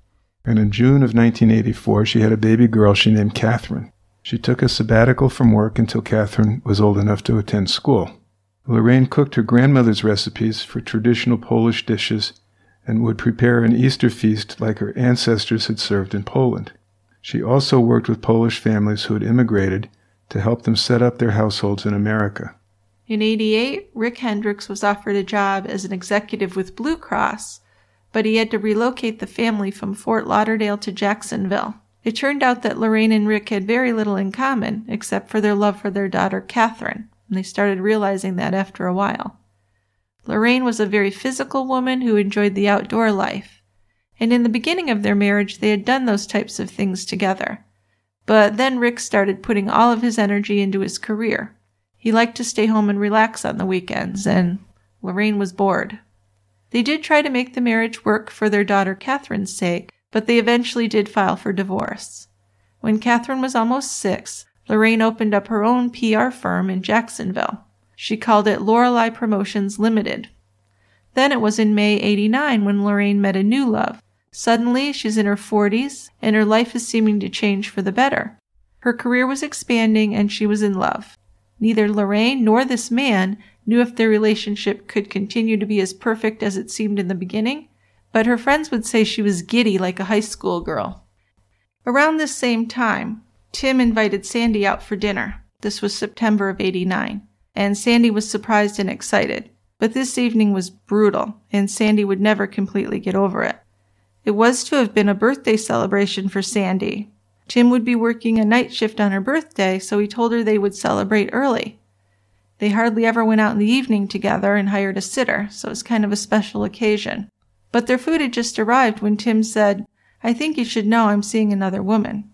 and in June of nineteen eighty-four she had a baby girl she named Catherine. She took a sabbatical from work until Catherine was old enough to attend school. Lorraine cooked her grandmother's recipes for traditional Polish dishes and would prepare an Easter feast like her ancestors had served in Poland. She also worked with Polish families who had immigrated to help them set up their households in America. In eighty-eight, Rick Hendricks was offered a job as an executive with Blue Cross, but he had to relocate the family from Fort Lauderdale to Jacksonville. It turned out that Lorraine and Rick had very little in common, except for their love for their daughter Catherine, and they started realizing that after a while. Lorraine was a very physical woman who enjoyed the outdoor life, and in the beginning of their marriage they had done those types of things together. But then Rick started putting all of his energy into his career. He liked to stay home and relax on the weekends, and Lorraine was bored. They did try to make the marriage work for their daughter Catherine's sake, but they eventually did file for divorce. When Catherine was almost six, Lorraine opened up her own P R firm in Jacksonville. She called it Lorelei Promotions Limited. Then it was in May eighty-nine when Lorraine met a new love. Suddenly, she's in her forties, and her life is seeming to change for the better. Her career was expanding, and she was in love. Neither Lorraine nor this man knew if their relationship could continue to be as perfect as it seemed in the beginning, but her friends would say she was giddy like a high school girl. Around this same time, Tim invited Sandy out for dinner. This was September of eighty-nine, and Sandy was surprised and excited. But this evening was brutal, and Sandy would never completely get over it. It was to have been a birthday celebration for Sandy. Tim would be working a night shift on her birthday, so he told her they would celebrate early. They hardly ever went out in the evening together and hired a sitter, so it was kind of a special occasion. But their food had just arrived when Tim said, "I think you should know I'm seeing another woman."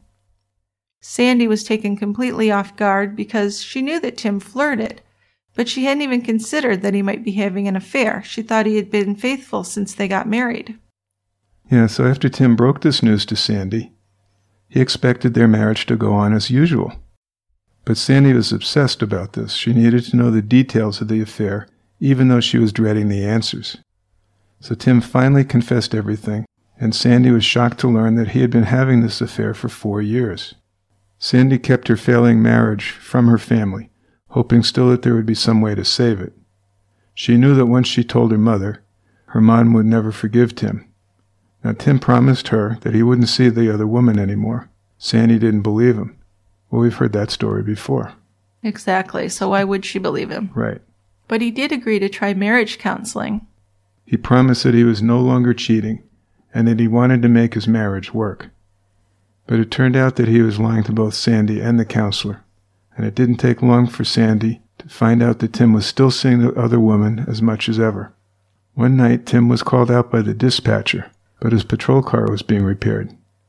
Sandy was taken completely off guard because she knew that Tim flirted, but she hadn't even considered that he might be having an affair. She thought he had been faithful since they got married. Yeah, so after Tim broke this news to Sandy, he expected their marriage to go on as usual. But Sandy was obsessed about this. She needed to know the details of the affair, even though she was dreading the answers. So Tim finally confessed everything, and Sandy was shocked to learn that he had been having this affair for four years. Sandy kept her failing marriage from her family, hoping still that there would be some way to save it. She knew that once she told her mother, her mom would never forgive Tim. Now, Tim promised her that he wouldn't see the other woman anymore. Sandy didn't believe him. Well, we've heard that story before. Exactly, so why would she believe him? Right. But he did agree to try marriage counseling. He promised that he was no longer cheating and that he wanted to make his marriage work. But it turned out that he was lying to both Sandy and the counselor, and it didn't take long for Sandy to find out that Tim was still seeing the other woman as much as ever. One night, Tim was called out by the dispatcher, but his patrol car was being repaired.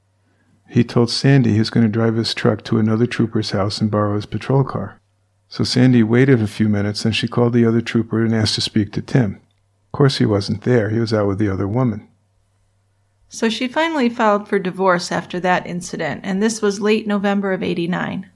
He told Sandy he was going to drive his truck to another trooper's house and borrow his patrol car. So Sandy waited a few minutes, and she called the other trooper and asked to speak to Tim. Of course, he wasn't there. He was out with the other woman. So she finally filed for divorce after that incident, and this was late November of eighty-nine.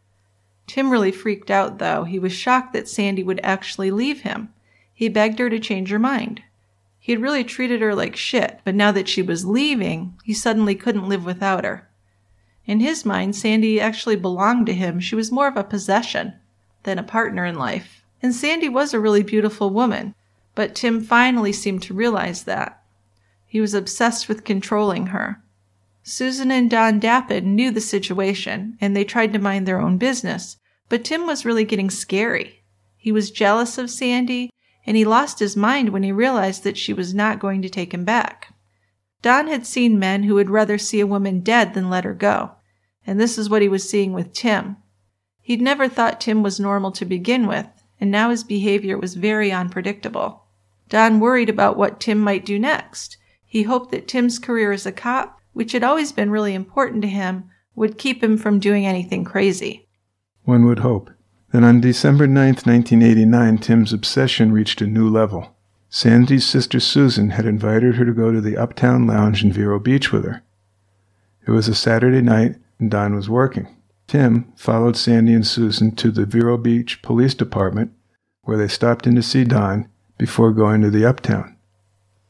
Tim really freaked out, though. He was shocked that Sandy would actually leave him. He begged her to change her mind. He had really treated her like shit, but now that she was leaving, he suddenly couldn't live without her. In his mind, Sandy actually belonged to him. She was more of a possession than a partner in life. And Sandy was a really beautiful woman, but Tim finally seemed to realize that. He was obsessed with controlling her. Susan and Don Dappin knew the situation, and they tried to mind their own business, but Tim was really getting scary. He was jealous of Sandy, and he lost his mind when he realized that she was not going to take him back. Don had seen men who would rather see a woman dead than let her go, and this is what he was seeing with Tim. He'd never thought Tim was normal to begin with, and now his behavior was very unpredictable. Don worried about what Tim might do next. He hoped that Tim's career as a cop, which had always been really important to him, would keep him from doing anything crazy. One would hope. Then on December ninth, nineteen eighty-nine, Tim's obsession reached a new level. Sandy's sister Susan had invited her to go to the Uptown Lounge in Vero Beach with her. It was a Saturday night, and Don was working. Tim followed Sandy and Susan to the Vero Beach Police Department, where they stopped in to see Don before going to the Uptown.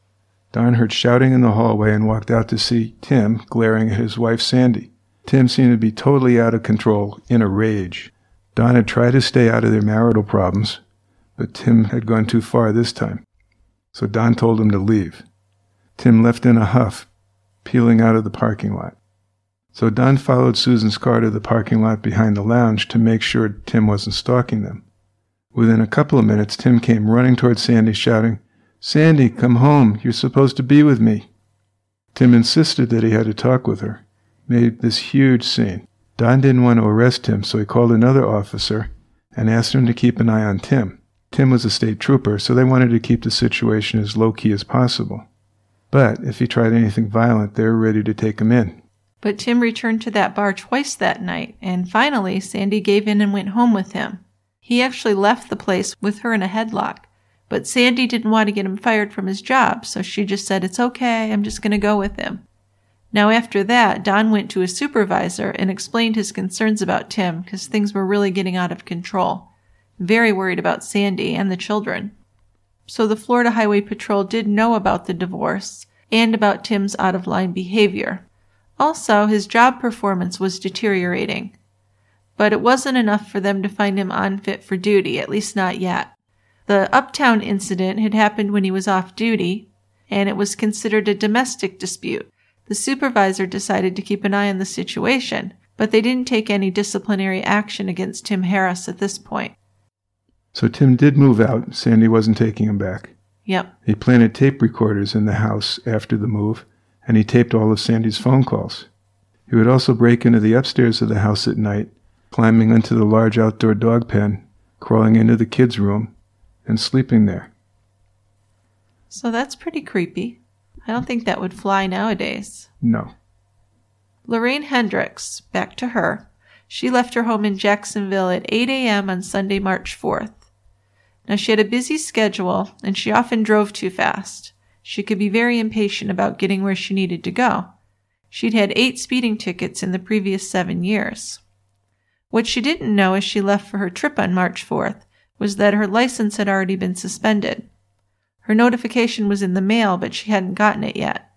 Don heard shouting in the hallway and walked out to see Tim glaring at his wife Sandy. Tim seemed to be totally out of control, in a rage. Don had tried to stay out of their marital problems, but Tim had gone too far this time. So Don told him to leave. Tim left in a huff, peeling out of the parking lot. So Don followed Susan's car to the parking lot behind the lounge to make sure Tim wasn't stalking them. Within a couple of minutes, Tim came running toward Sandy, shouting, "Sandy, come home. You're supposed to be with me." Tim insisted that he had to talk with her, made this huge scene. Don didn't want to arrest him, so he called another officer and asked him to keep an eye on Tim. Tim was a state trooper, so they wanted to keep the situation as low-key as possible. But if he tried anything violent, they were ready to take him in. But Tim returned to that bar twice that night, and finally Sandy gave in and went home with him. He actually left the place with her in a headlock, but Sandy didn't want to get him fired from his job, so she just said, "It's okay, I'm just going to go with him." Now after that, Don went to his supervisor and explained his concerns about Tim because things were really getting out of control. Very worried about Sandy and the children. So the Florida Highway Patrol did know about the divorce and about Tim's out-of-line behavior. Also, his job performance was deteriorating. But it wasn't enough for them to find him unfit for duty, at least not yet. The Uptown incident had happened when he was off duty, and it was considered a domestic dispute. The supervisor decided to keep an eye on the situation, but they didn't take any disciplinary action against Tim Harris at this point. So Tim did move out. Sandy wasn't taking him back. Yep. He planted tape recorders in the house after the move, and he taped all of Sandy's phone calls. He would also break into the upstairs of the house at night, climbing into the large outdoor dog pen, crawling into the kids' room, and sleeping there. So that's pretty creepy. I don't think that would fly nowadays. No. Lorraine Hendricks, back to her. She left her home in Jacksonville at eight a.m. on Sunday, March fourth. Now, she had a busy schedule, and she often drove too fast. She could be very impatient about getting where she needed to go. She'd had eight speeding tickets in the previous seven years. What she didn't know as she left for her trip on March fourth was that her license had already been suspended. Her notification was in the mail, but she hadn't gotten it yet.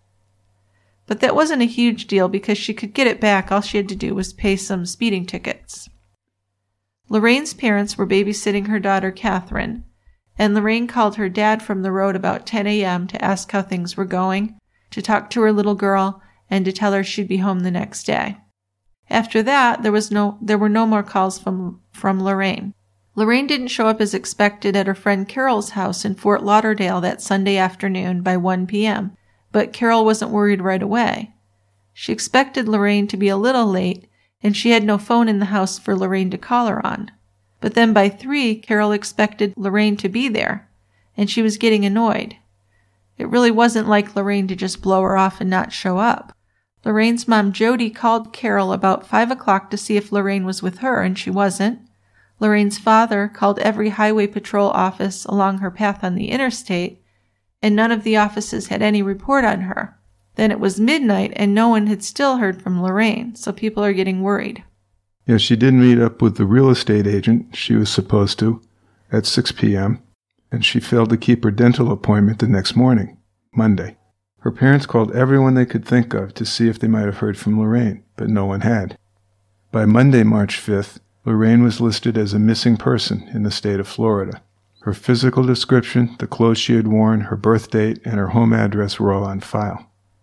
But that wasn't a huge deal because she could get it back. All she had to do was pay some speeding tickets. Lorraine's parents were babysitting her daughter, Catherine, and Lorraine called her dad from the road about ten a.m. to ask how things were going, to talk to her little girl, and to tell her she'd be home the next day. After that, there was no there were no more calls from, from Lorraine. Lorraine didn't show up as expected at her friend Carol's house in Fort Lauderdale that Sunday afternoon by one p.m., but Carol wasn't worried right away. She expected Lorraine to be a little late, and she had no phone in the house for Lorraine to call her on. But then by three, Carol expected Lorraine to be there, and she was getting annoyed. It really wasn't like Lorraine to just blow her off and not show up. Lorraine's mom, Jody, called Carol about five o'clock to see if Lorraine was with her, and she wasn't. Lorraine's father called every highway patrol office along her path on the interstate, and none of the offices had any report on her. Then it was midnight, and no one had still heard from Lorraine, so people are getting worried. Yeah, she didn't meet up with the real estate agent she was supposed to at six p.m., and she failed to keep her dental appointment the next morning, Monday. Her parents called everyone they could think of to see if they might have heard from Lorraine, but no one had. By Monday, March fifth, Lorraine was listed as a missing person in the state of Florida. Her physical description, the clothes she had worn, her birth date, and her home address were all on file.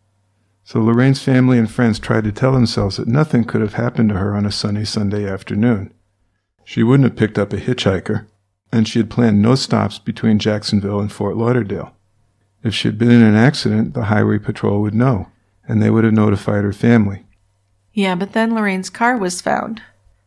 So Lorraine's family and friends tried to tell themselves that nothing could have happened to her on a sunny Sunday afternoon. She wouldn't have picked up a hitchhiker, and she had planned no stops between Jacksonville and Fort Lauderdale. If she had been in an accident, the highway patrol would know, and they would have notified her family. Yeah, but then Lorraine's car was found.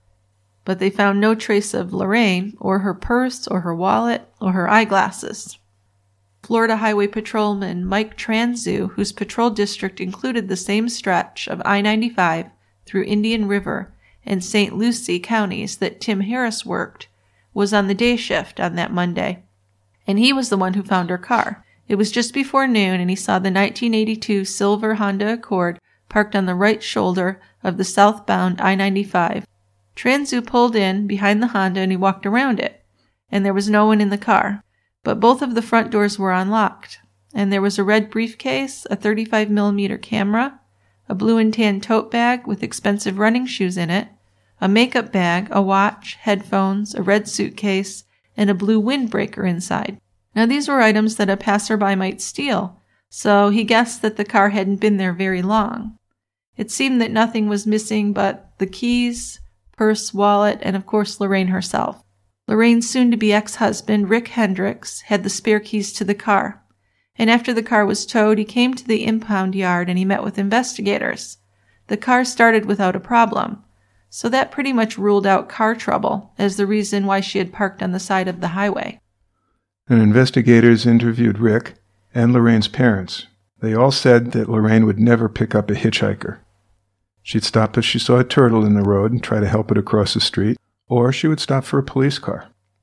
But they found no trace of Lorraine, or her purse, or her wallet, or her eyeglasses. Florida Highway Patrolman Mike Tranzu, whose patrol district included the same stretch of I ninety-five through Indian River and Saint Lucie counties that Tim Harris worked, was on the day shift on that Monday. And he was the one who found her car. It was just before noon, and he saw the nineteen eighty-two silver Honda Accord parked on the right shoulder of the southbound I ninety-five. Tranzu pulled in behind the Honda and he walked around it, and there was no one in the car. But both of the front doors were unlocked. and there was a red briefcase, a thirty-five millimeter camera, a blue and tan tote bag with expensive running shoes in it, a makeup bag, a watch, headphones, a red suitcase, and a blue windbreaker inside. Now these were items that a passerby might steal, so he guessed that the car hadn't been there very long. It seemed that nothing was missing but the keys, purse, wallet, and of course Lorraine herself. Lorraine's soon-to-be ex-husband, Rick Hendricks, had the spare keys to the car, and after the car was towed, he came to the impound yard and he met with investigators. The car started without a problem, so that pretty much ruled out car trouble as the reason why she had parked on the side of the highway. And investigators interviewed Rick and Lorraine's parents. They all said that Lorraine would never pick up a hitchhiker. She'd stop if she saw a turtle in the road and try to help it across the street, or she would stop for a police car.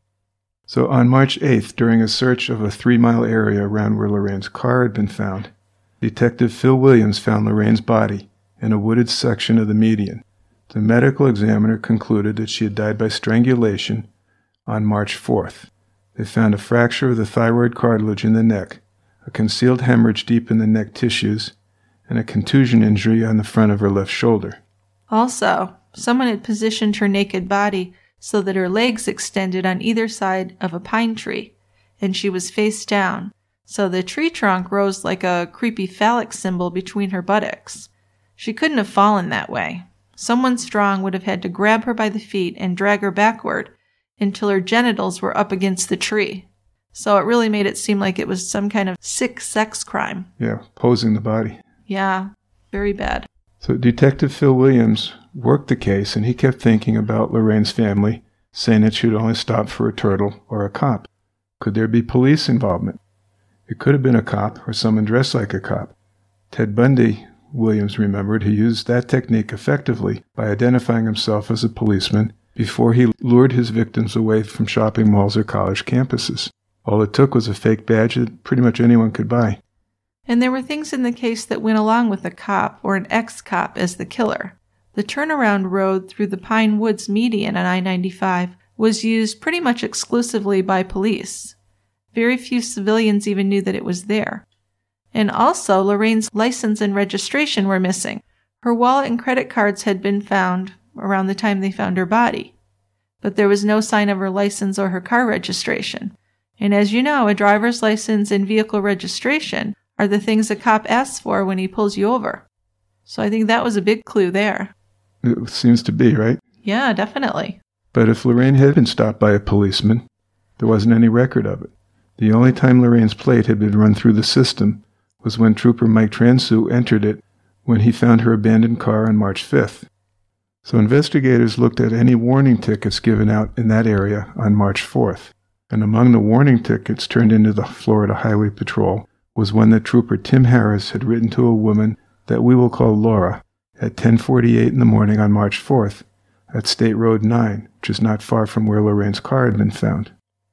So on March eighth, during a search of a three-mile area around where Lorraine's car had been found, Detective Phil Williams found Lorraine's body in a wooded section of the median. The medical examiner concluded that she had died by strangulation on March fourth. They found a fracture of the thyroid cartilage in the neck, a concealed hemorrhage deep in the neck tissues, and a contusion injury on the front of her left shoulder. Also, someone had positioned her naked body so that her legs extended on either side of a pine tree, and she was face down, so the tree trunk rose like a creepy phallic symbol between her buttocks. She couldn't have fallen that way. Someone strong would have had to grab her by the feet and drag her backward until her genitals were up against the tree. So it really made it seem like it was some kind of sick sex crime. Yeah, posing the body. Yeah, very bad. So Detective Phil Williams worked the case, and he kept thinking about Lorraine's family, saying that she would only stop for a turtle or a cop. Could there be police involvement? It could have been a cop or someone dressed like a cop. Ted Bundy, Williams remembered, he used that technique effectively by identifying himself as a policeman before he lured his victims away from shopping malls or college campuses. All it took was a fake badge that pretty much anyone could buy. And there were things in the case that went along with a cop or an ex-cop as the killer. The turnaround road through the Pine Woods median on I ninety-five was used pretty much exclusively by police. Very few civilians even knew that it was there. And also, Lorraine's license and registration were missing. Her wallet and credit cards had been found around the time they found her body, but there was no sign of her license or her car registration. And as you know, a driver's license and vehicle registration are the things a cop asks for when he pulls you over. So I think that was a big clue there. It seems to be, right? Yeah, definitely. But if Lorraine had been stopped by a policeman, there wasn't any record of it. The only time Lorraine's plate had been run through the system was when Trooper Mike Transu entered it when he found her abandoned car on March fifth. So investigators looked at any warning tickets given out in that area on March fourth. And among the warning tickets turned into the Florida Highway Patrol was one that Trooper Tim Harris had written to a woman that we will call Laura at ten forty-eight in the morning on March fourth at State Road nine, which is not far from where Lorraine's car had been found.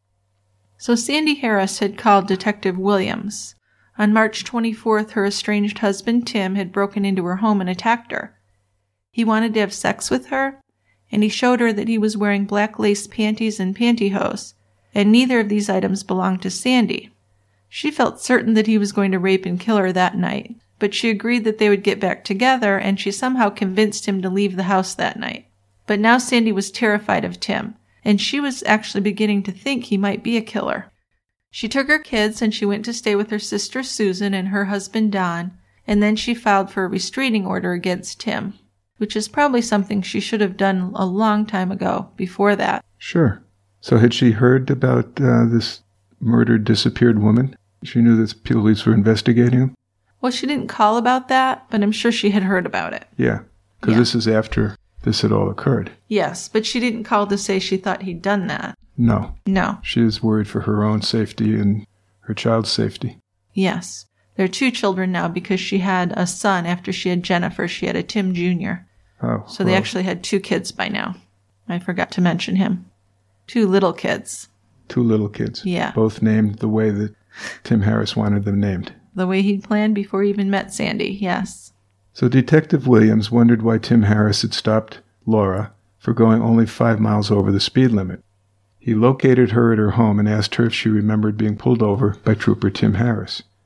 So Sandy Harris had called Detective Williams. On March twenty-fourth, her estranged husband Tim had broken into her home and attacked her. He wanted to have sex with her, and he showed her that he was wearing black lace panties and pantyhose, and neither of these items belonged to Sandy. She felt certain that he was going to rape and kill her that night, but she agreed that they would get back together, and she somehow convinced him to leave the house that night. But now Sandy was terrified of Tim, and she was actually beginning to think he might be a killer. She took her kids and she went to stay with her sister Susan and her husband Don, and then she filed for a restraining order against Tim, which is probably something she should have done a long time ago, before that. Sure. So had she heard about uh, this murdered, disappeared woman? She knew that police were investigating him? Well, she didn't call about that, but I'm sure she had heard about it. Yeah, because Yeah. this is after this had all occurred. Yes, but she didn't call to say she thought he'd done that. No. No. She was worried for her own safety and her child's safety. Yes. There are two children now because she had a son after she had Jennifer. She had a Tim Junior Oh, So they well, actually had two kids by now. I forgot to mention him. Two little kids. two little kids. Yeah. Both named the way that Tim Harris wanted them named. The way he'd planned before he even met Sandy, yes. So Detective Williams wondered why Tim Harris had stopped Laura for going only five miles over the speed limit. He located her at her home and asked her if she remembered being pulled over by Trooper Tim Harris.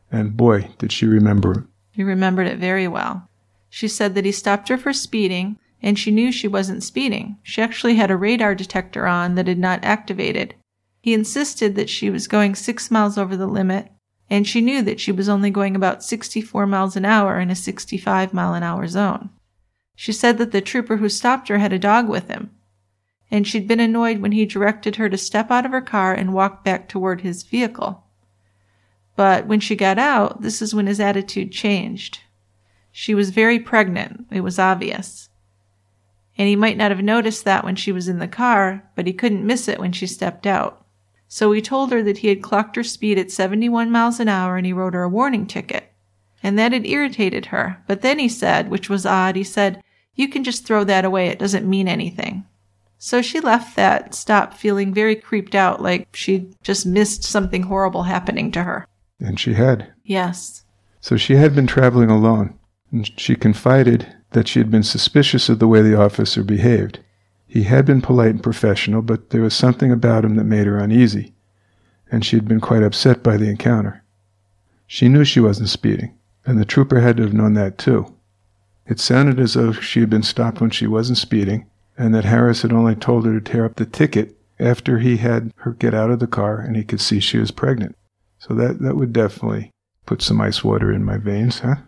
And boy, did she remember him. He remembered it very well. She said that he stopped her for speeding, and she knew she wasn't speeding. She actually had a radar detector on that had not activated. He insisted that she was going six miles over the limit, and she knew that she was only going about sixty-four miles an hour in a sixty-five mile an hour zone. She said that the trooper who stopped her had a dog with him, and she'd been annoyed when he directed her to step out of her car and walk back toward his vehicle. But when she got out, this is when his attitude changed. She was very pregnant, it was obvious. And he might not have noticed that when she was in the car, but he couldn't miss it when she stepped out. So he told her that he had clocked her speed at seventy-one miles an hour and he wrote her a warning ticket. And that had irritated her. But then he said, which was odd, he said, "You can just throw that away, it doesn't mean anything." So she left that stop feeling very creeped out, like she'd just missed something horrible happening to her. And she had. Yes. So she had been traveling alone, and she confided that she had been suspicious of the way the officer behaved. He had been polite and professional, but there was something about him that made her uneasy, and she had been quite upset by the encounter. She knew she wasn't speeding, and the trooper had to have known that too. It sounded as though she had been stopped when she wasn't speeding, and that Harris had only told her to tear up the ticket after he had her get out of the car and he could see she was pregnant. So that, that would definitely put some ice water in my veins, huh?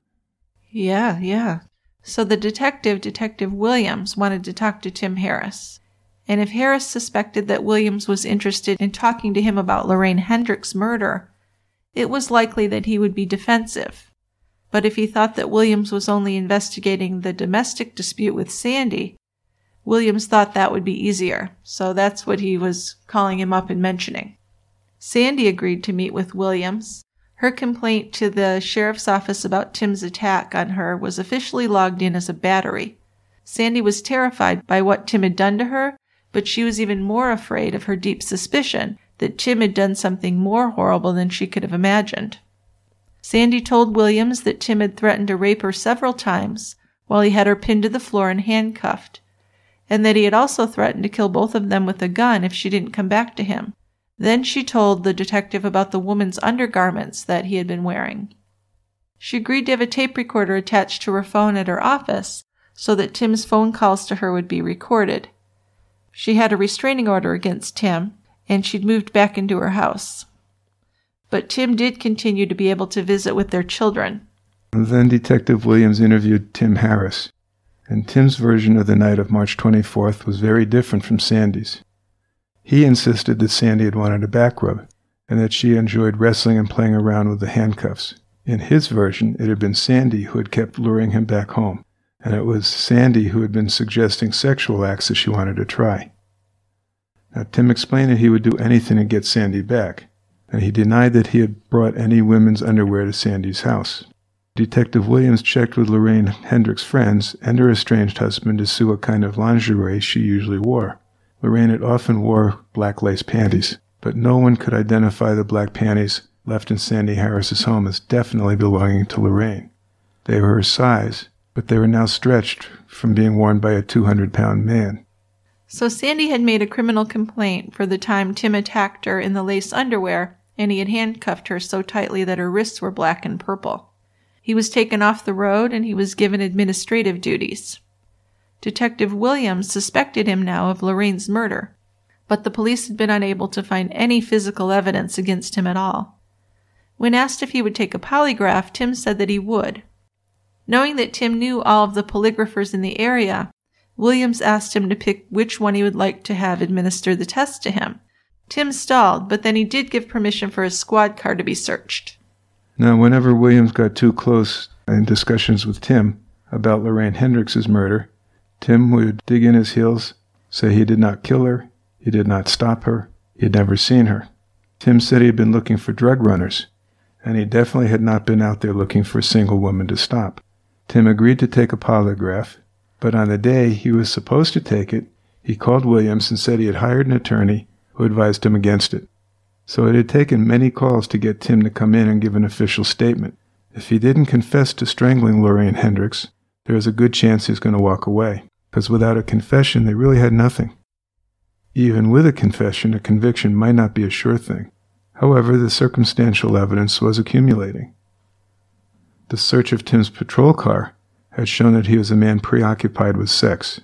Yeah, yeah. So the detective, Detective Williams, wanted to talk to Tim Harris. And if Harris suspected that Williams was interested in talking to him about Lorraine Hendricks' murder, it was likely that he would be defensive. But if he thought that Williams was only investigating the domestic dispute with Sandy, Williams thought that would be easier, so that's what he was calling him up and mentioning. Sandy agreed to meet with Williams. Her complaint to the sheriff's office about Tim's attack on her was officially logged in as a battery. Sandy was terrified by what Tim had done to her, but she was even more afraid of her deep suspicion that Tim had done something more horrible than she could have imagined. Sandy told Williams that Tim had threatened to rape her several times while he had her pinned to the floor and handcuffed, and that he had also threatened to kill both of them with a gun if she didn't come back to him. Then she told the detective about the woman's undergarments that he had been wearing. She agreed to have a tape recorder attached to her phone at her office so that Tim's phone calls to her would be recorded. She had a restraining order against Tim, and she'd moved back into her house. But Tim did continue to be able to visit with their children. Then Detective Williams interviewed Tim Harris, and Tim's version of the night of March twenty-fourth was very different from Sandy's. He insisted that Sandy had wanted a back rub, and that she enjoyed wrestling and playing around with the handcuffs. In his version, it had been Sandy who had kept luring him back home, and it was Sandy who had been suggesting sexual acts that she wanted to try. Now, Tim explained that he would do anything to get Sandy back, and he denied that he had brought any women's underwear to Sandy's house. Detective Williams checked with Lorraine Hendricks' friends and her estranged husband to see what kind of lingerie she usually wore. Lorraine had often wore black lace panties, but no one could identify the black panties left in Sandy Harris's home as definitely belonging to Lorraine. They were her size, but they were now stretched from being worn by a two hundred pound man. So Sandy had made a criminal complaint for the time Tim attacked her in the lace underwear, and he had handcuffed her so tightly that her wrists were black and purple. He was taken off the road, and he was given administrative duties. Detective Williams suspected him now of Lorraine's murder, but the police had been unable to find any physical evidence against him at all. When asked if he would take a polygraph, Tim said that he would. Knowing that Tim knew all of the polygraphers in the area, Williams asked him to pick which one he would like to have administer the test to him. Tim stalled, but then he did give permission for his squad car to be searched. Now, whenever Williams got too close in discussions with Tim about Lorraine Hendricks' murder, Tim would dig in his heels, say he did not kill her, he did not stop her, he had never seen her. Tim said he had been looking for drug runners, and he definitely had not been out there looking for a single woman to stop. Tim agreed to take a polygraph, but on the day he was supposed to take it, he called Williams and said he had hired an attorney who advised him against it. So it had taken many calls to get Tim to come in and give an official statement. If he didn't confess to strangling Lorraine Hendricks, there was a good chance he was going to walk away, because without a confession, they really had nothing. Even with a confession, a conviction might not be a sure thing. However, the circumstantial evidence was accumulating. The search of Tim's patrol car had shown that he was a man preoccupied with sex.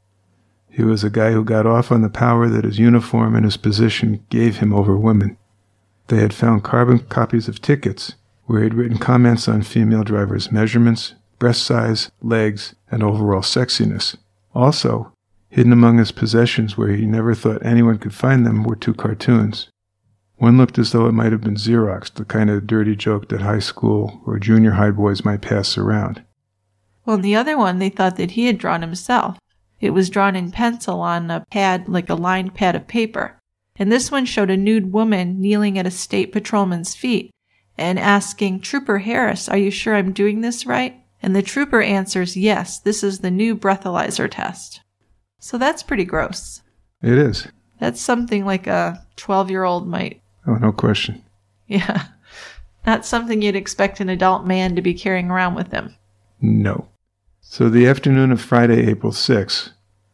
He was a guy who got off on the power that his uniform and his position gave him over women. They had found carbon copies of tickets where he had written comments on female drivers' measurements, breast size, legs, and overall sexiness. Also, hidden among his possessions where he never thought anyone could find them were two cartoons. One looked as though it might have been Xeroxed, the kind of dirty joke that high school or junior high boys might pass around. Well, the other one they thought that he had drawn himself. It was drawn in pencil on a pad, like a lined pad of paper. And this one showed a nude woman kneeling at a state patrolman's feet and asking, "Trooper Harris, are you sure I'm doing this right?" And the trooper answers, "Yes, this is the new breathalyzer test." So that's pretty gross. It is. That's something like a twelve-year-old might... Oh, no question. Yeah. Not something you'd expect an adult man to be carrying around with him. No. So the afternoon of Friday, April sixth,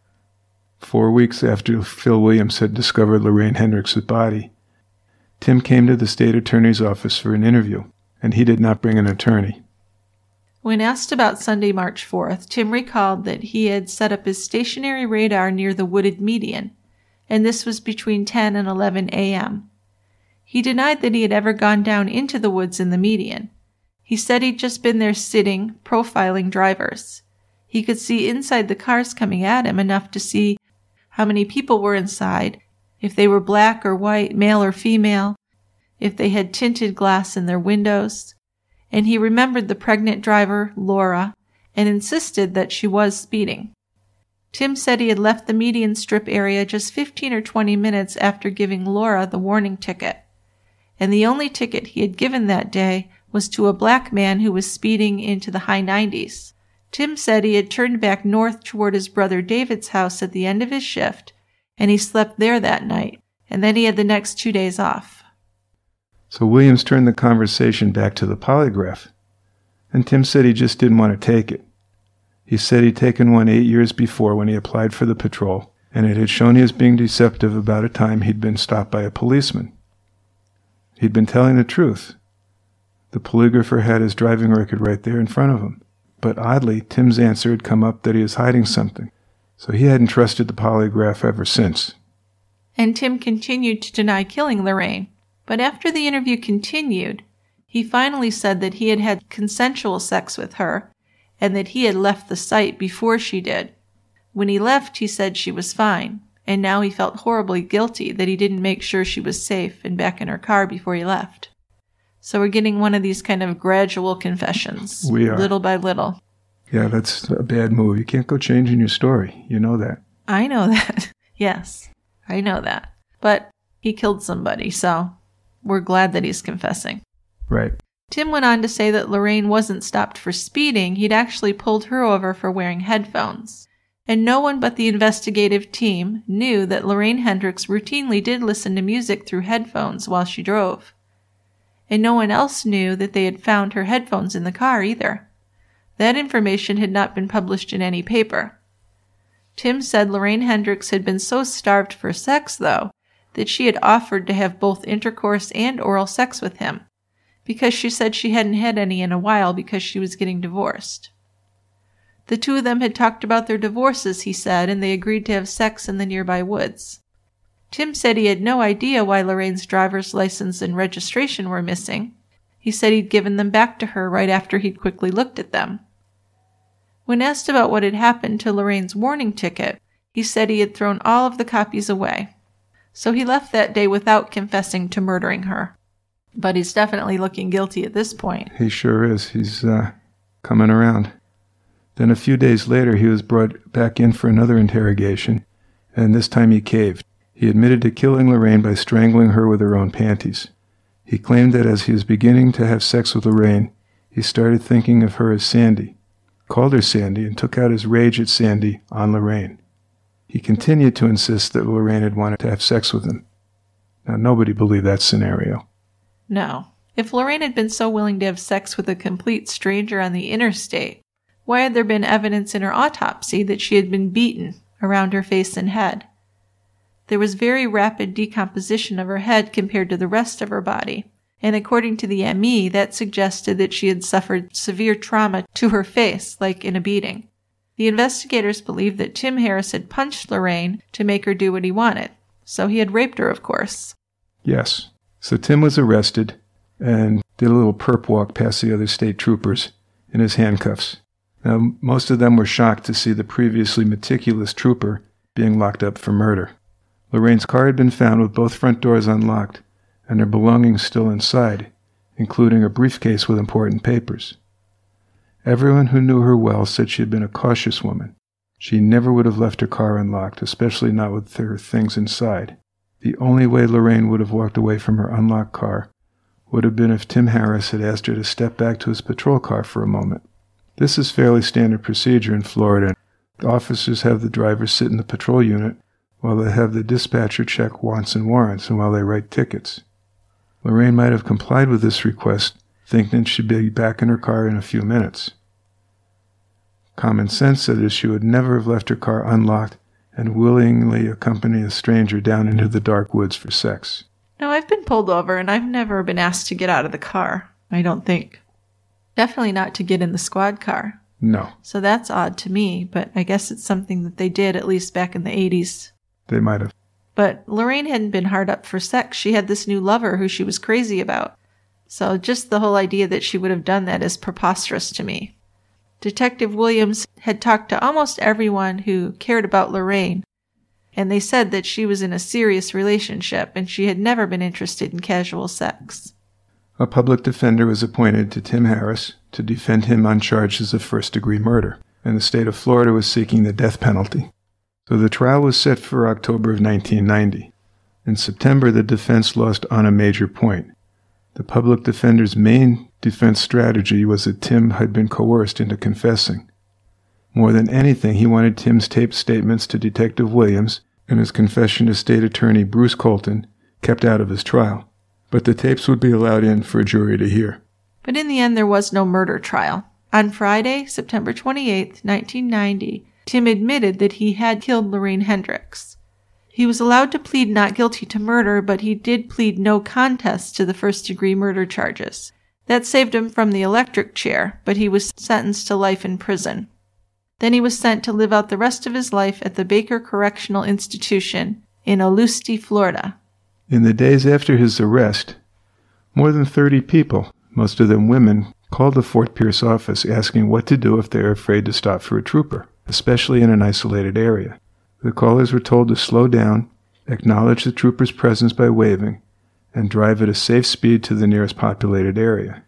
four weeks after Phil Williams had discovered Lorraine Hendricks' body, Tim came to the state attorney's office for an interview, and he did not bring an attorney. When asked about Sunday, March fourth, Tim recalled that he had set up his stationary radar near the wooded median, and this was between ten and eleven a.m. He denied that he had ever gone down into the woods in the median. He said he'd just been there sitting, profiling drivers. He could see inside the cars coming at him enough to see how many people were inside, if they were black or white, male or female, if they had tinted glass in their windows. And he remembered the pregnant driver, Laura, and insisted that she was speeding. Tim said he had left the median strip area just fifteen or twenty minutes after giving Laura the warning ticket. And the only ticket he had given that day was to a black man who was speeding into the high nineties. Tim said he had turned back north toward his brother David's house at the end of his shift, and he slept there that night, and then he had the next two days off. So Williams turned the conversation back to the polygraph, and Tim said he just didn't want to take it. He said he'd taken one eight years before when he applied for the patrol, and it had shown he was being deceptive about a time he'd been stopped by a policeman. He'd been telling the truth. The polygrapher had his driving record right there in front of him. But oddly, Tim's answer had come up that he was hiding something, so he hadn't trusted the polygraph ever since. And Tim continued to deny killing Lorraine. But after the interview continued, he finally said that he had had consensual sex with her and that he had left the site before she did. When he left, he said she was fine, and now he felt horribly guilty that he didn't make sure she was safe and back in her car before he left. So we're getting one of these kind of gradual confessions. We are. Little by little. Yeah, that's a bad move. You can't go changing your story. You know that. I know that. Yes, I know that. But he killed somebody, so we're glad that he's confessing. Right. Tim went on to say that Lorraine wasn't stopped for speeding. He'd actually pulled her over for wearing headphones. And no one but the investigative team knew that Lorraine Hendricks routinely did listen to music through headphones while she drove. And no one else knew that they had found her headphones in the car either. That information had not been published in any paper. Tim said Lorraine Hendricks had been so starved for sex, though, that she had offered to have both intercourse and oral sex with him, because she said she hadn't had any in a while because she was getting divorced. The two of them had talked about their divorces, he said, and they agreed to have sex in the nearby woods. Tim said he had no idea why Lorraine's driver's license and registration were missing. He said he'd given them back to her right after he'd quickly looked at them. When asked about what had happened to Lorraine's warning ticket, he said he had thrown all of the copies away. So he left that day without confessing to murdering her. But he's definitely looking guilty at this point. He sure is. He's uh, coming around. Then a few days later, he was brought back in for another interrogation, and this time he caved. He admitted to killing Lorraine by strangling her with her own panties. He claimed that as he was beginning to have sex with Lorraine, he started thinking of her as Sandy, called her Sandy, and took out his rage at Sandy on Lorraine. He continued to insist that Lorraine had wanted to have sex with him. Now, nobody believed that scenario. No. If Lorraine had been so willing to have sex with a complete stranger on the interstate, why had there been evidence in her autopsy that she had been beaten around her face and head? There was very rapid decomposition of her head compared to the rest of her body, And according to the M E, that suggested that she had suffered severe trauma to her face, like in a beating. The investigators believed that Tim Harris had punched Lorraine to make her do what he wanted. So he had raped her, of course. Yes. So Tim was arrested and did a little perp walk past the other state troopers in his handcuffs. Now, most of them were shocked to see the previously meticulous trooper being locked up for murder. Lorraine's car had been found with both front doors unlocked and her belongings still inside, including a briefcase with important papers. Everyone who knew her well said she had been a cautious woman. She never would have left her car unlocked, especially not with her things inside. The only way Lorraine would have walked away from her unlocked car would have been if Tim Harris had asked her to step back to his patrol car for a moment. This is fairly standard procedure in Florida. The officers have the driver sit in the patrol unit while they have the dispatcher check wants and warrants and while they write tickets. Lorraine might have complied with this request, thinking she'd be back in her car in a few minutes. Common sense said that she would never have left her car unlocked and willingly accompany a stranger down into the dark woods for sex. No, I've been pulled over and I've never been asked to get out of the car, I don't think. Definitely not to get in the squad car. No. So that's odd to me, but I guess it's something that they did at least back in the eighties. They might have. But Lorraine hadn't been hard up for sex. She had this new lover who she was crazy about. So just the whole idea that she would have done that is preposterous to me. Detective Williams had talked to almost everyone who cared about Lorraine, and they said that she was in a serious relationship and she had never been interested in casual sex. A public defender was appointed to Tim Harris to defend him on charges of first-degree murder, and the state of Florida was seeking the death penalty. So the trial was set for October of nineteen ninety. In September, the defense lost on a major point. The public defender's main defense strategy was that Tim had been coerced into confessing. More than anything, he wanted Tim's taped statements to Detective Williams and his confession to State Attorney Bruce Colton kept out of his trial. But the tapes would be allowed in for a jury to hear. But in the end, there was no murder trial. On Friday, September twenty-eighth, nineteen ninety, Tim admitted that he had killed Lorraine Hendricks. He was allowed to plead not guilty to murder, but he did plead no contest to the first-degree murder charges. That saved him from the electric chair, but he was sentenced to life in prison. Then he was sent to live out the rest of his life at the Baker Correctional Institution in Olustee, Florida. In the days after his arrest, more than thirty people, most of them women, called the Fort Pierce office asking what to do if they are afraid to stop for a trooper, especially in an isolated area. The callers were told to slow down, acknowledge the trooper's presence by waving, and drive at a safe speed to the nearest populated area.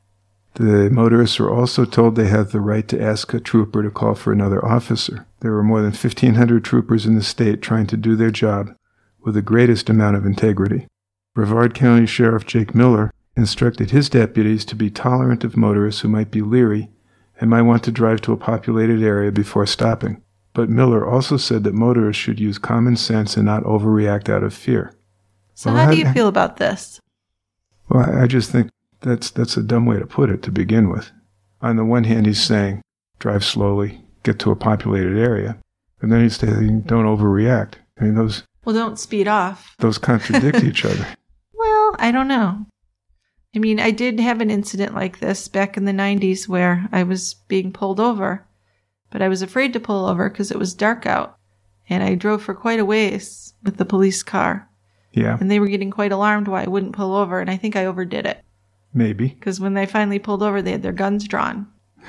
The motorists were also told they had the right to ask a trooper to call for another officer. There were more than fifteen hundred troopers in the state trying to do their job with the greatest amount of integrity. Brevard County Sheriff Jake Miller instructed his deputies to be tolerant of motorists who might be leery and might want to drive to a populated area before stopping. But Miller also said that motorists should use common sense and not overreact out of fear. So well, how do you I, feel about this? Well, I just think that's that's a dumb way to put it to begin with. On the one hand, he's saying, drive slowly, get to a populated area. And then he's saying, don't overreact. I mean, those... Well, don't speed off. Those contradict each other. Well, I don't know. I mean, I did have an incident like this back in the nineties where I was being pulled over, but I was afraid to pull over because it was dark out, and I drove for quite a ways with the police car. Yeah. And they were getting quite alarmed why I wouldn't pull over, and I think I overdid it. Maybe. Because when they finally pulled over, they had their guns drawn.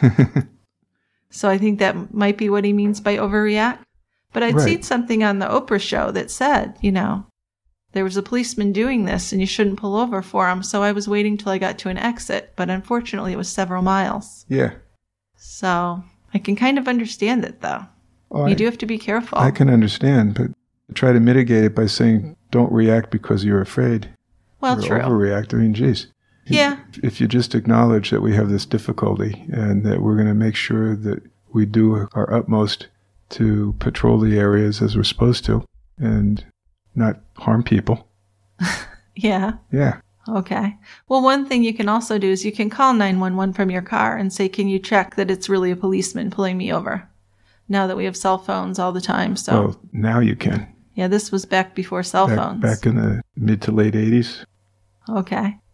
So I think that might be what he means by overreact. But I'd right. seen something on the Oprah show that said, you know, there was a policeman doing this and you shouldn't pull over for him. So I was waiting till I got to an exit, but unfortunately it was several miles. Yeah. So I can kind of understand it, though. Oh, you I, do have to be careful. I can understand, but try to mitigate it by saying don't react because you're afraid. Well, or true. Overreact. I mean, geez. Yeah. If you just acknowledge that we have this difficulty and that we're going to make sure that we do our utmost to patrol the areas as we're supposed to and not harm people. Yeah. Yeah. Okay. Well, one thing you can also do is you can call nine one one from your car and say, can you check that it's really a policeman pulling me over? Now that we have cell phones all the time. So Well, now you can. Yeah, this was back before cell back, phones. Back in the mid to late eighties. Okay.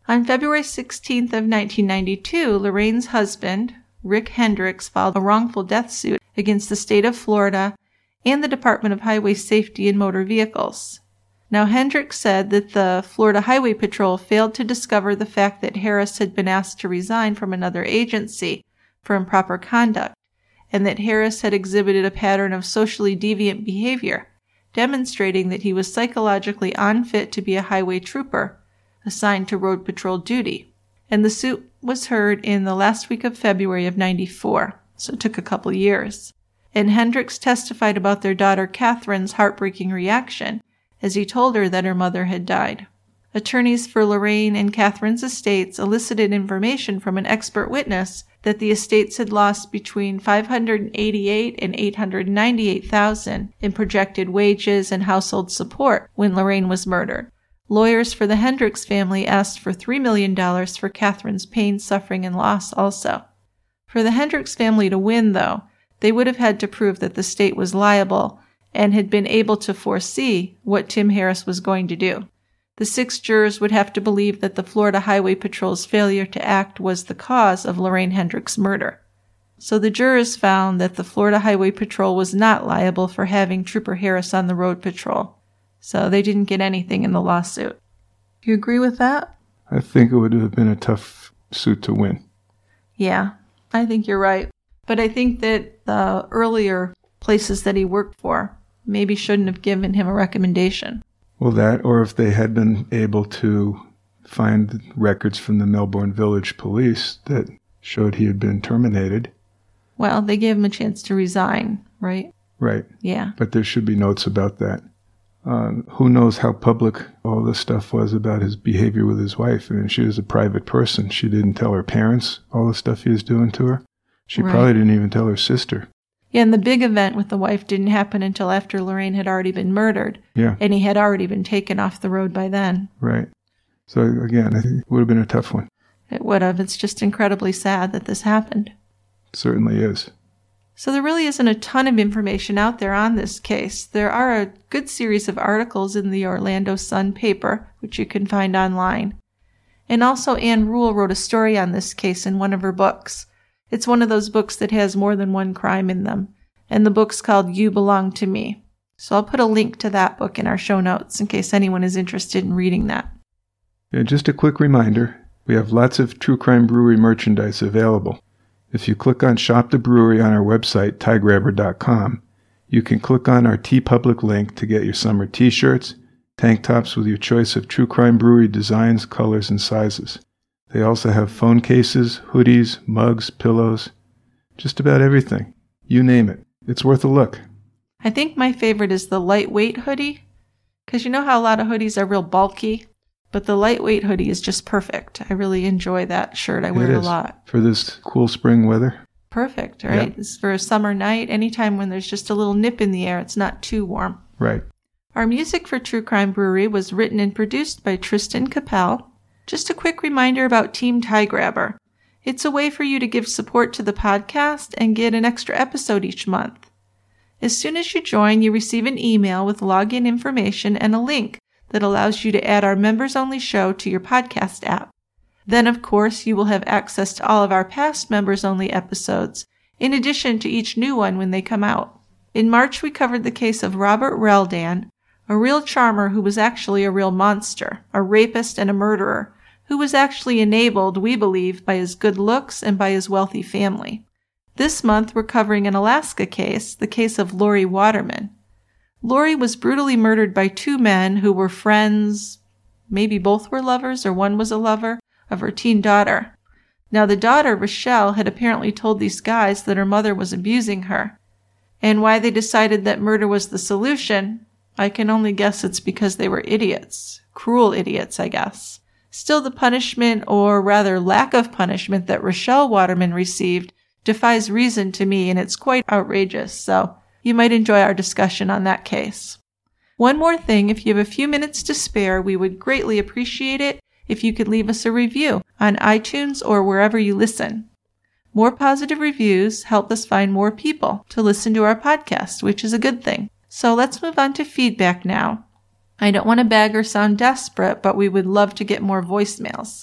On February sixteenth of nineteen ninety-two, Lorraine's husband, Rick Hendricks, filed a wrongful death suit against the state of Florida and the Department of Highway Safety and Motor Vehicles. Now, Hendricks said that the Florida Highway Patrol failed to discover the fact that Harris had been asked to resign from another agency for improper conduct, and that Harris had exhibited a pattern of socially deviant behavior, demonstrating that he was psychologically unfit to be a highway trooper assigned to road patrol duty. And the suit was heard in the last week of February of ninety-four, so it took a couple years. And Hendricks testified about their daughter Catherine's heartbreaking reaction as he told her that her mother had died. Attorneys for Lorraine and Catherine's estates elicited information from an expert witness that the estates had lost between five hundred eighty-eight thousand dollars and eight hundred ninety-eight thousand dollars in projected wages and household support when Lorraine was murdered. Lawyers for the Hendricks family asked for three million dollars for Catherine's pain, suffering, and loss also. For the Hendricks family to win, though, they would have had to prove that the state was liable and had been able to foresee what Tim Harris was going to do. The six jurors would have to believe that the Florida Highway Patrol's failure to act was the cause of Lorraine Hendricks' murder. So the jurors found that the Florida Highway Patrol was not liable for having Trooper Harris on the road patrol. So they didn't get anything in the lawsuit. Do you agree with that? I think it would have been a tough suit to win. Yeah, I think you're right. But I think that the earlier places that he worked for maybe shouldn't have given him a recommendation. Well, that, or if they had been able to find records from the Melbourne Village Police that showed he had been terminated. Well, they gave him a chance to resign, right? Right. Yeah. But there should be notes about that. Uh, who knows how public all this stuff was about his behavior with his wife. I mean, she was a private person. She didn't tell her parents all the stuff he was doing to her. She Right. probably didn't even tell her sister. Yeah, and the big event with the wife didn't happen until after Lorraine had already been murdered. Yeah. And he had already been taken off the road by then. Right. So, again, I think it would have been a tough one. It would have. It's just incredibly sad that this happened. It certainly is. So there really isn't a ton of information out there on this case. There are a good series of articles in the Orlando Sun paper, which you can find online. And also Anne Rule wrote a story on this case in one of her books. It's one of those books that has more than one crime in them. And the book's called You Belong to Me. So I'll put a link to that book in our show notes in case anyone is interested in reading that. Yeah, just a quick reminder, we have lots of True Crime Brewery merchandise available. If you click on Shop the Brewery on our website, tie grabber dot com, you can click on our TeePublic link to get your summer t-shirts, tank tops with your choice of True Crime Brewery designs, colors, and sizes. They also have phone cases, hoodies, mugs, pillows, just about everything. You name it. It's worth a look. I think my favorite is the lightweight hoodie, because you know how a lot of hoodies are real bulky, but the lightweight hoodie is just perfect. I really enjoy that shirt. I wear it, it a lot. For this cool spring weather? Perfect, right? Yep. It's for a summer night, anytime when there's just a little nip in the air, it's not too warm. Right. Our music for True Crime Brewery was written and produced by Tristan Capel. Just a quick reminder about Team Tie Grabber. It's a way for you to give support to the podcast and get an extra episode each month. As soon as you join, you receive an email with login information and a link that allows you to add our members-only show to your podcast app. Then, of course, you will have access to all of our past members-only episodes, in addition to each new one when they come out. In March, we covered the case of Robert Reldan, a real charmer who was actually a real monster, a rapist and a murderer, who was actually enabled, we believe, by his good looks and by his wealthy family. This month, we're covering an Alaska case, the case of Lori Waterman. Lori was brutally murdered by two men who were friends, maybe both were lovers or one was a lover, of her teen daughter. Now, the daughter, Rochelle, had apparently told these guys that her mother was abusing her. And why they decided that murder was the solution, I can only guess it's because they were idiots. Cruel idiots, I guess. Still, the punishment, or rather lack of punishment, that Rochelle Waterman received defies reason to me, and it's quite outrageous, so you might enjoy our discussion on that case. One more thing, if you have a few minutes to spare, we would greatly appreciate it if you could leave us a review on iTunes or wherever you listen. More positive reviews help us find more people to listen to our podcast, which is a good thing. So let's move on to feedback now. I don't want to beg or sound desperate, but we would love to get more voicemails.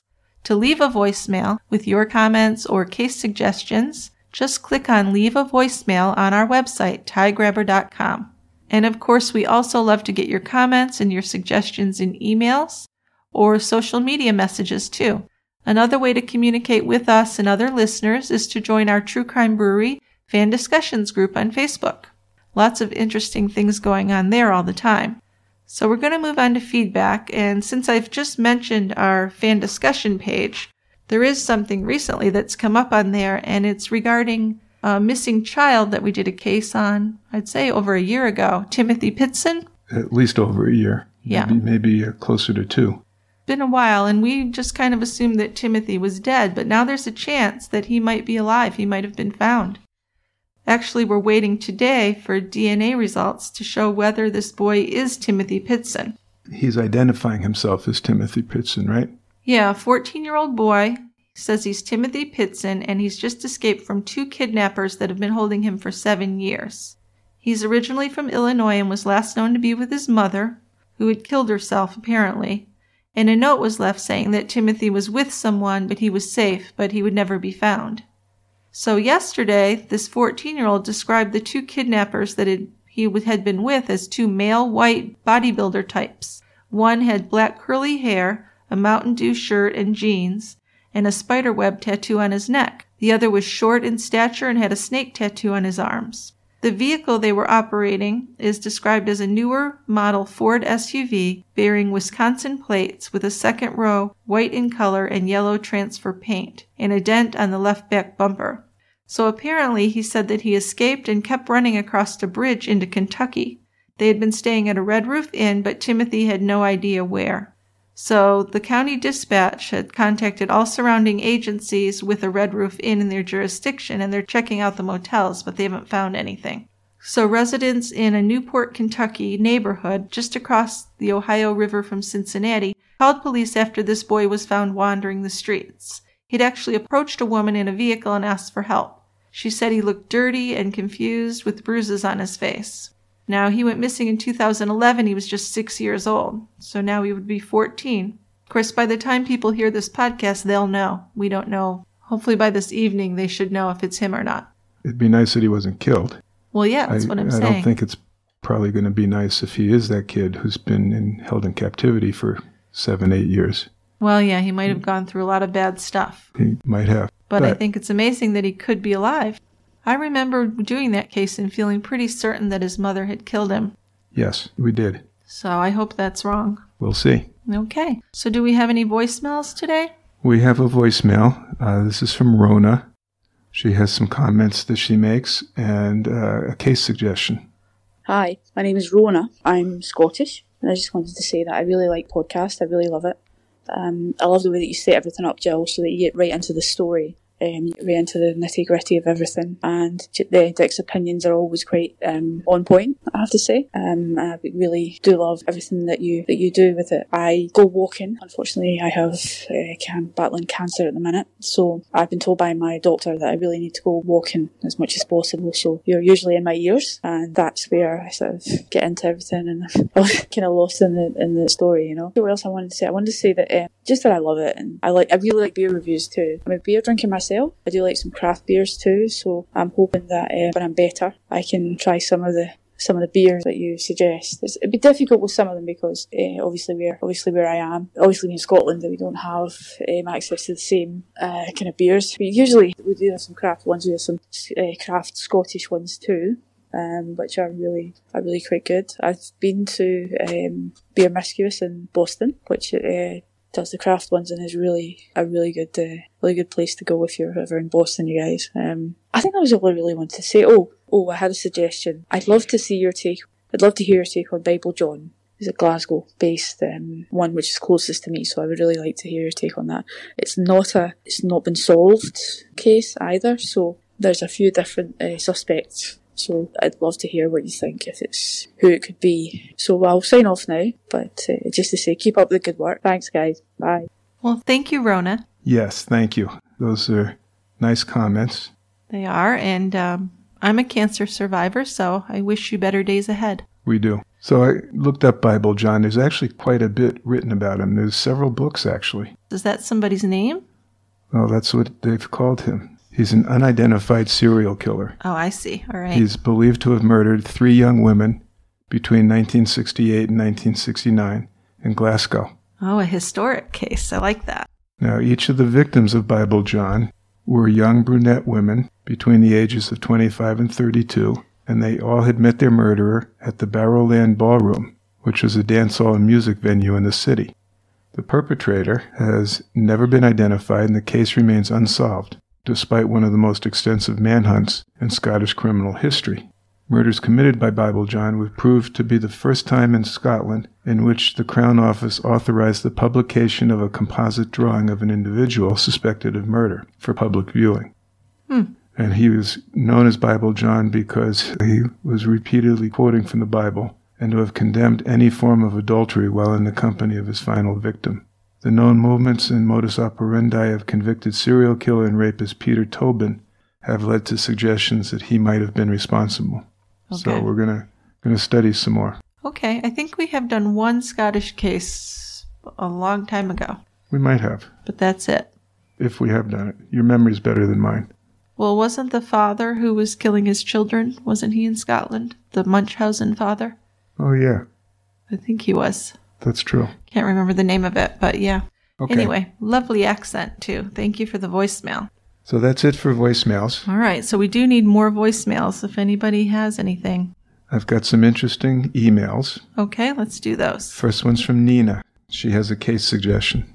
To leave a voicemail with your comments or case suggestions, just click on Leave a Voicemail on our website, tie grabber dot com. And of course, we also love to get your comments and your suggestions in emails or social media messages too. Another way to communicate with us and other listeners is to join our True Crime Brewery fan discussions group on Facebook. Lots of interesting things going on there all the time. So we're going to move on to feedback, and since I've just mentioned our fan discussion page, there is something recently that's come up on there, and it's regarding a missing child that we did a case on, I'd say over a year ago, Timothy Pitson. At least over a year. Yeah. Maybe, maybe uh, closer to two. Been a while, and we just kind of assumed that Timothy was dead, but now there's a chance that he might be alive. He might have been found. Actually, we're waiting today for D N A results to show whether this boy is Timothy Pitson. He's identifying himself as Timothy Pitson, right? Yeah, a fourteen-year-old boy says he's Timothy Pitson, and he's just escaped from two kidnappers that have been holding him for seven years. He's originally from Illinois and was last known to be with his mother, who had killed herself, apparently. And a note was left saying that Timothy was with someone, but he was safe, but he would never be found. So yesterday, this fourteen-year-old described the two kidnappers that had, he had been with as two male white bodybuilder types. One had black curly hair, a Mountain Dew shirt and jeans, and a spiderweb tattoo on his neck. The other was short in stature and had a snake tattoo on his arms. The vehicle they were operating is described as a newer model Ford S U V bearing Wisconsin plates with a second row, white in color and yellow transfer paint, and a dent on the left back bumper. So apparently he said that he escaped and kept running across a bridge into Kentucky. They had been staying at a Red Roof Inn, but Timothy had no idea where. So the county dispatch had contacted all surrounding agencies with a Red Roof Inn in their jurisdiction, and they're checking out the motels, but they haven't found anything. So residents in a Newport, Kentucky neighborhood just across the Ohio River from Cincinnati called police after this boy was found wandering the streets. He'd actually approached a woman in a vehicle and asked for help. She said he looked dirty and confused with bruises on his face. Now, he went missing in two thousand eleven. He was just six years old, so now he would be fourteen. Of course, by the time people hear this podcast, they'll know. We don't know. Hopefully by this evening, they should know if it's him or not. It'd be nice that he wasn't killed. Well, yeah, that's I, what I'm I saying. I don't think it's probably going to be nice if he is that kid who's been in, held in captivity for seven, eight years. Well, yeah, he might have gone through a lot of bad stuff. He might have. But, but I think it's amazing that he could be alive. I remember doing that case and feeling pretty certain that his mother had killed him. Yes, we did. So I hope that's wrong. We'll see. Okay. So do we have any voicemails today? We have a voicemail. Uh, this is from Rona. She has some comments that she makes and uh, a case suggestion. Hi, my name is Rona. I'm Scottish, and I just wanted to say that I really like podcasts. I really love it. Um, I love the way that you set everything up, Jill, so that you get right into the story. Um, right into the nitty gritty of everything, and the Dick's opinions are always quite um, on point, I have to say. Um, I really do love everything that you that you do with it. I go walking. Unfortunately, I have uh, can, battling cancer at the minute, so I've been told by my doctor that I really need to go walking as much as possible. So you're usually in my ears, and that's where I sort of get into everything, and I was kind of lost in the in the story, you know. So what else I wanted to say? I wanted to say that uh, just that I love it, and I like I really like beer reviews too. I'm a beer drinker myself. I do like some craft beers too, so I'm hoping that uh, when I'm better, I can try some of the some of the beers that you suggest. It's, it'd be difficult with some of them because uh, obviously we're obviously where I am, obviously in Scotland, that we don't have um, access to the same uh, kind of beers. But usually we do have some craft ones. We have some uh, craft Scottish ones too. Um, which are really are really quite good. I've been to um, Beer Miscuous in Boston, which uh, does the craft ones, and is really a really good uh, really good place to go if you're ever in Boston, you guys. Um, I think that was all I really wanted to say. Oh, oh, I had a suggestion. I'd love to see your take. I'd love to hear your take on Bible John. It's a Glasgow-based um, one, which is closest to me, so I would really like to hear your take on that. It's not a, it's not been solved case either, so there's a few different uh, suspects. So I'd love to hear what you think, if it's who it could be. So I'll sign off now, but uh, just to say, keep up the good work. Thanks, guys. Bye. Well, thank you, Rona. Yes, thank you. Those are nice comments. They are, and um, I'm a cancer survivor, so I wish you better days ahead. We do. So I looked up Bible John. There's actually quite a bit written about him. There's several books, actually. Is that somebody's name? Well, that's what they've called him. He's an unidentified serial killer. Oh, I see. All right. He's believed to have murdered three young women between nineteen sixty-eight and nineteen sixty-nine in Glasgow. Oh, a historic case. I like that. Now, each of the victims of Bible John were young brunette women between the ages of twenty-five and thirty-two, and they all had met their murderer at the Barrowland Ballroom, which was a dance hall and music venue in the city. The perpetrator has never been identified, and the case remains unsolved, despite one of the most extensive manhunts in Scottish criminal history. Murders committed by Bible John would prove to be the first time in Scotland in which the Crown Office authorized the publication of a composite drawing of an individual suspected of murder for public viewing. Hmm. And he was known as Bible John because he was repeatedly quoting from the Bible and to have condemned any form of adultery while in the company of his final victim. The known movements and modus operandi of convicted serial killer and rapist Peter Tobin have led to suggestions that he might have been responsible. Okay. So we're going to going to study some more. Okay, I think we have done one Scottish case a long time ago. We might have. But that's it. If we have done it. Your memory's better than mine. Well, wasn't the father who was killing his children, wasn't he in Scotland? The Munchausen father? Oh, yeah. I think he was. That's true. Can't remember the name of it, but yeah. Okay. Anyway, lovely accent, too. Thank you for the voicemail. So that's it for voicemails. All right, so we do need more voicemails if anybody has anything. I've got some interesting emails. Okay, let's do those. First one's from Nina. She has a case suggestion.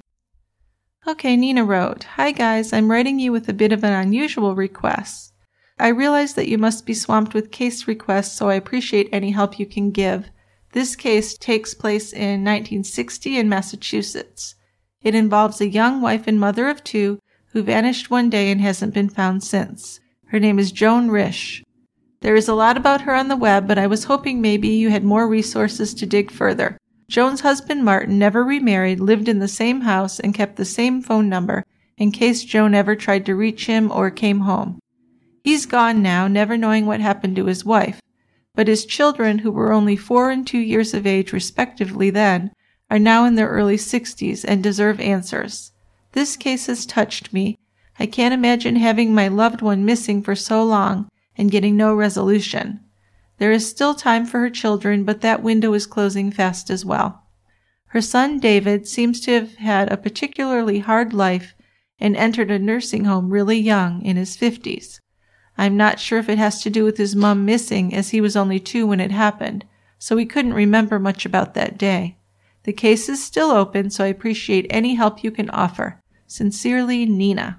Okay, Nina wrote, "Hi guys, I'm writing you with a bit of an unusual request. I realize that you must be swamped with case requests, so I appreciate any help you can give. This case takes place in nineteen sixty in Massachusetts. It involves a young wife and mother of two who vanished one day and hasn't been found since. Her name is Joan Risch. There is a lot about her on the web, but I was hoping maybe you had more resources to dig further. Joan's husband, Martin, never remarried, lived in the same house, and kept the same phone number in case Joan ever tried to reach him or came home. He's gone now, never knowing what happened to his wife. But his children, who were only four and two years of age respectively then, are now in their early sixties and deserve answers. This case has touched me. I can't imagine having my loved one missing for so long and getting no resolution. There is still time for her children, but that window is closing fast as well. Her son, David, seems to have had a particularly hard life and entered a nursing home really young, in his fifties. I'm not sure if it has to do with his mom missing, as he was only two when it happened, so he couldn't remember much about that day. The case is still open, so I appreciate any help you can offer. Sincerely, Nina."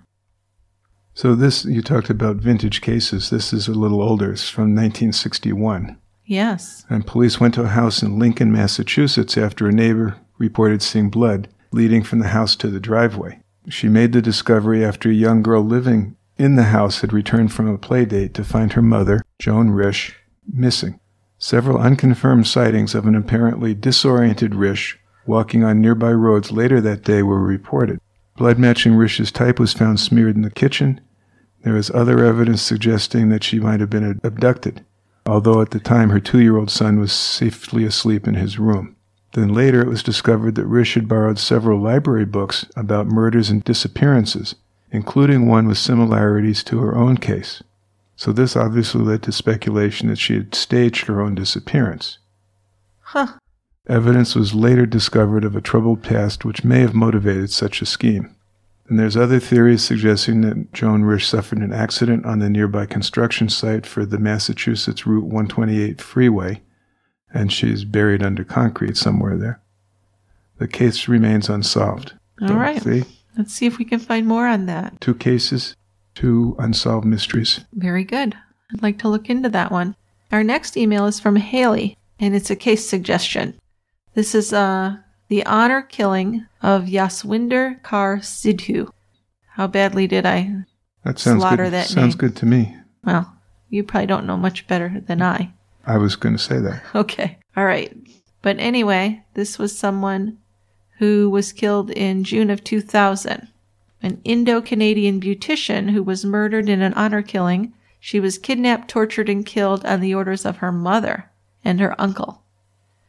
So this, you talked about vintage cases. This is a little older. It's from nineteen sixty-one. Yes. And police went to a house in Lincoln, Massachusetts after a neighbor reported seeing blood leading from the house to the driveway. She made the discovery after a young girl living in the house had returned from a play date to find her mother, Joan Risch, missing. Several unconfirmed sightings of an apparently disoriented Risch walking on nearby roads later that day were reported. Blood matching Risch's type was found smeared in the kitchen. There was other evidence suggesting that she might have been abducted, although at the time her two-year-old son was safely asleep in his room. Then later it was discovered that Risch had borrowed several library books about murders and disappearances, including one with similarities to her own case. So this obviously led to speculation that she had staged her own disappearance. Huh. Evidence was later discovered of a troubled past which may have motivated such a scheme. And there's other theories suggesting that Joan Risch suffered an accident on the nearby construction site for the Massachusetts Route one twenty-eight freeway, and she's buried under concrete somewhere there. The case remains unsolved. All so, right. See? Let's see if we can find more on that. Two cases, two unsolved mysteries. Very good. I'd like to look into that one. Our next email is from Haley, and it's a case suggestion. This is uh, the honor killing of Jaswinder Kaur Sidhu. How badly did I that sounds slaughter good. that sounds name? Sounds good to me. Well, you probably don't know much better than I. I was going to say that. Okay. All right. But anyway, this was someone who was killed in June of two thousand. An Indo-Canadian beautician who was murdered in an honor killing. She was kidnapped, tortured, and killed on the orders of her mother and her uncle.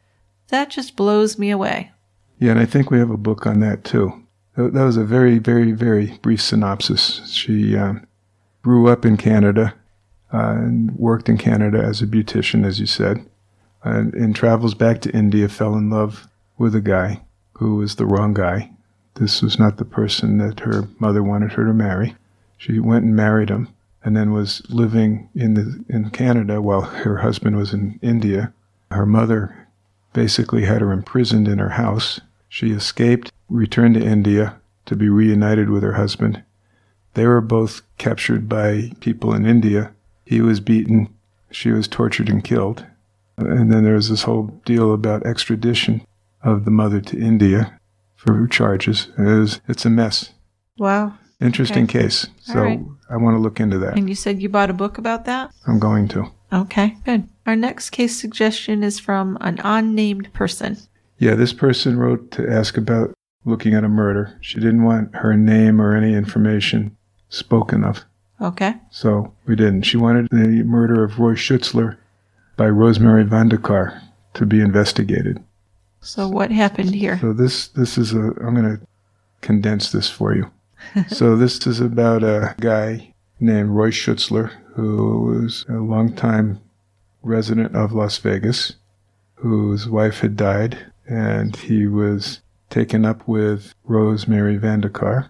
That just blows me away. Yeah, and I think we have a book on that too. That that was a very, very, very brief synopsis. She um, grew up in Canada uh, and worked in Canada as a beautician, as you said, and, and travels back to India, fell in love with a guy who was the wrong guy. This was not the person that her mother wanted her to marry. She went and married him and then was living in the in Canada while her husband was in India. Her mother basically had her imprisoned in her house. She escaped, returned to India to be reunited with her husband. They were both captured by people in India. He was beaten. She was tortured and killed. And then there was this whole deal about extradition of the mother to India for charges. It was, it's a mess. Wow. Interesting Okay. case. So All right. I want to look into that. And you said you bought a book about that? I'm going to. Okay, good. Our next case suggestion is from an unnamed person. Yeah, this person wrote to ask about looking at a murder. She didn't want her name or any information spoken of. Okay. So we didn't. She wanted the murder of Roy Schutzler by Rosemary Vandekar to be investigated. So what happened here? So this this is a, I'm going to condense this for you. So this is about a guy named Roy Schutzler, who was a longtime resident of Las Vegas, whose wife had died, and he was taken up with Rosemary Vandekar,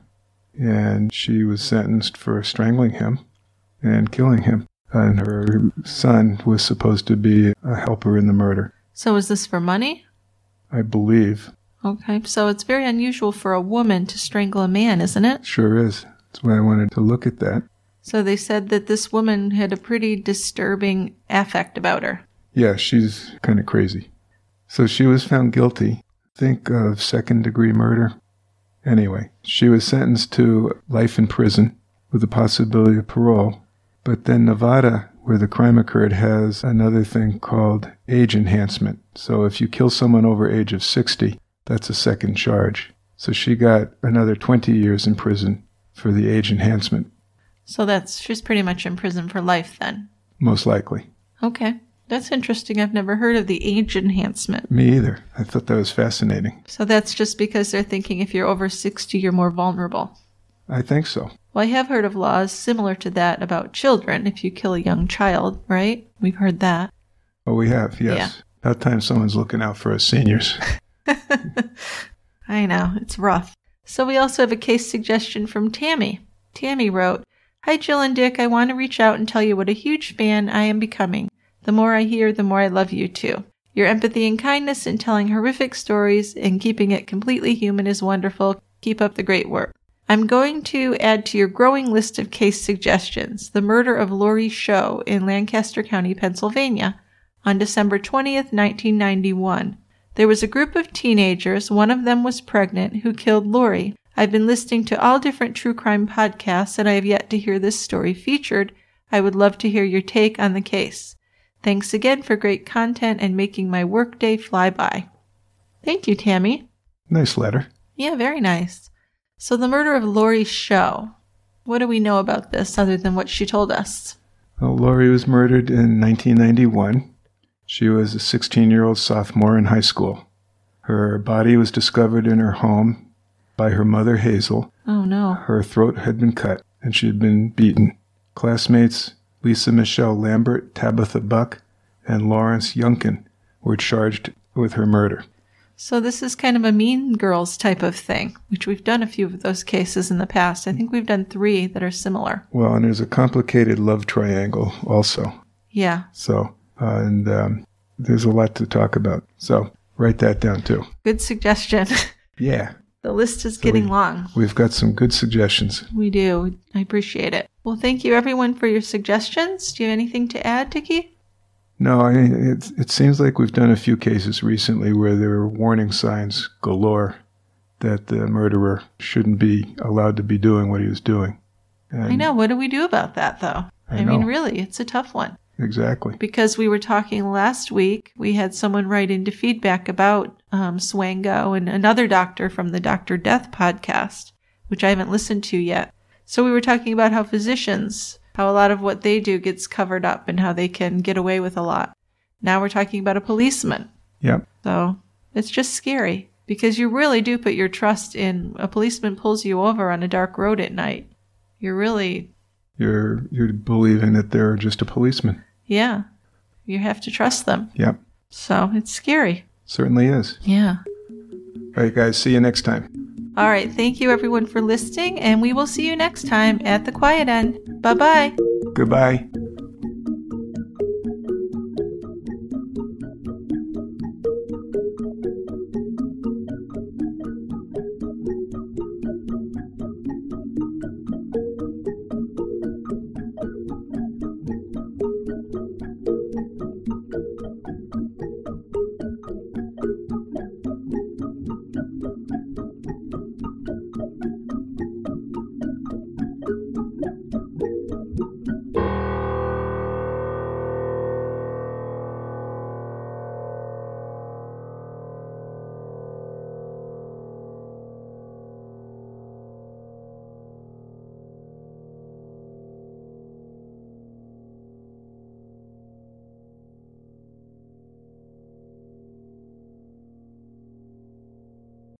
and she was sentenced for strangling him and killing him. And her son was supposed to be a helper in the murder, So is this for money? I believe. Okay, so it's very unusual for a woman to strangle a man, isn't it? Sure is. That's why I wanted to look at that. So they said that this woman had a pretty disturbing affect about her. Yeah, she's kind of crazy. So she was found guilty, think of second-degree murder. Anyway, she was sentenced to life in prison with the possibility of parole. But then Nevada, where the crime occurred, has another thing called age enhancement. So if you kill someone over age of sixty, that's a second charge. So she got another twenty years in prison for the age enhancement, So that's, she's pretty much in prison for life then. most likely. Okay, that's interesting. I've never heard of the age enhancement. Me either. I thought that was fascinating. So that's just because they're thinking if you're over sixty, you're more vulnerable. I think so. Well, I have heard of laws similar to that about children. If you kill a young child, right? We've heard that. Oh, we have, yes. Yeah. About time someone's looking out for us seniors. I know, it's rough. So we also have a case suggestion from Tammy. Tammy wrote, "Hi Jill and Dick, I want to reach out and tell you what a huge fan I am becoming. The more I hear, the more I love you too. Your empathy and kindness in telling horrific stories and keeping it completely human is wonderful. Keep up the great work. I'm going to add to your growing list of case suggestions the murder of Lori Show in Lancaster County, Pennsylvania, on December twentieth, nineteen ninety-one. There was a group of teenagers, one of them was pregnant, who killed Lori. I've been listening to all different true crime podcasts, and I have yet to hear this story featured. I would love to hear your take on the case. Thanks again for great content and making my workday fly by." Thank you, Tammy. Nice letter. Yeah, very nice. So the murder of Lori Show. What do we know about this other than what she told us? Well, Lori was murdered in nineteen ninety-one. She was a sixteen-year-old sophomore in high school. Her body was discovered in her home by her mother, Hazel. Oh, no. Her throat had been cut, and she had been beaten. Classmates Lisa Michelle Lambert, Tabitha Buck, and Lawrence Yunkin were charged with her murder. So this is kind of a Mean Girls type of thing, which we've done a few of those cases in the past. I think we've done three that are similar. Well, and there's a complicated love triangle also. Yeah. So, uh, and um, there's a lot to talk about. So write that down too. Good suggestion. Yeah. The list is So getting we- long. We've got some good suggestions. We do. I appreciate it. Well, thank you everyone for your suggestions. Do you have anything to add, Dickie? No, I mean, it, it seems like we've done a few cases recently where there were warning signs galore that the murderer shouldn't be allowed to be doing what he was doing. And I know. What do we do about that, though? I I, mean, know. really, it's a tough one. Exactly. Because we were talking last week, we had someone write into feedback about um, Swango and another doctor from the Doctor Death podcast, which I haven't listened to yet. So we were talking about how physicians, how a lot of what they do gets covered up and how they can get away with a lot. Now we're talking about a policeman. Yep. So It's just scary because you really do put your trust in a policeman pulls you over on a dark road at night. You're really... You're, you're believing that they're just a policeman. Yeah. You have to trust them. Yep. So it's scary. Certainly is. Yeah. All right, guys. See you next time. All right. Thank you, everyone, for listening, and we will see you next time at The Quiet End. Bye-bye. Goodbye.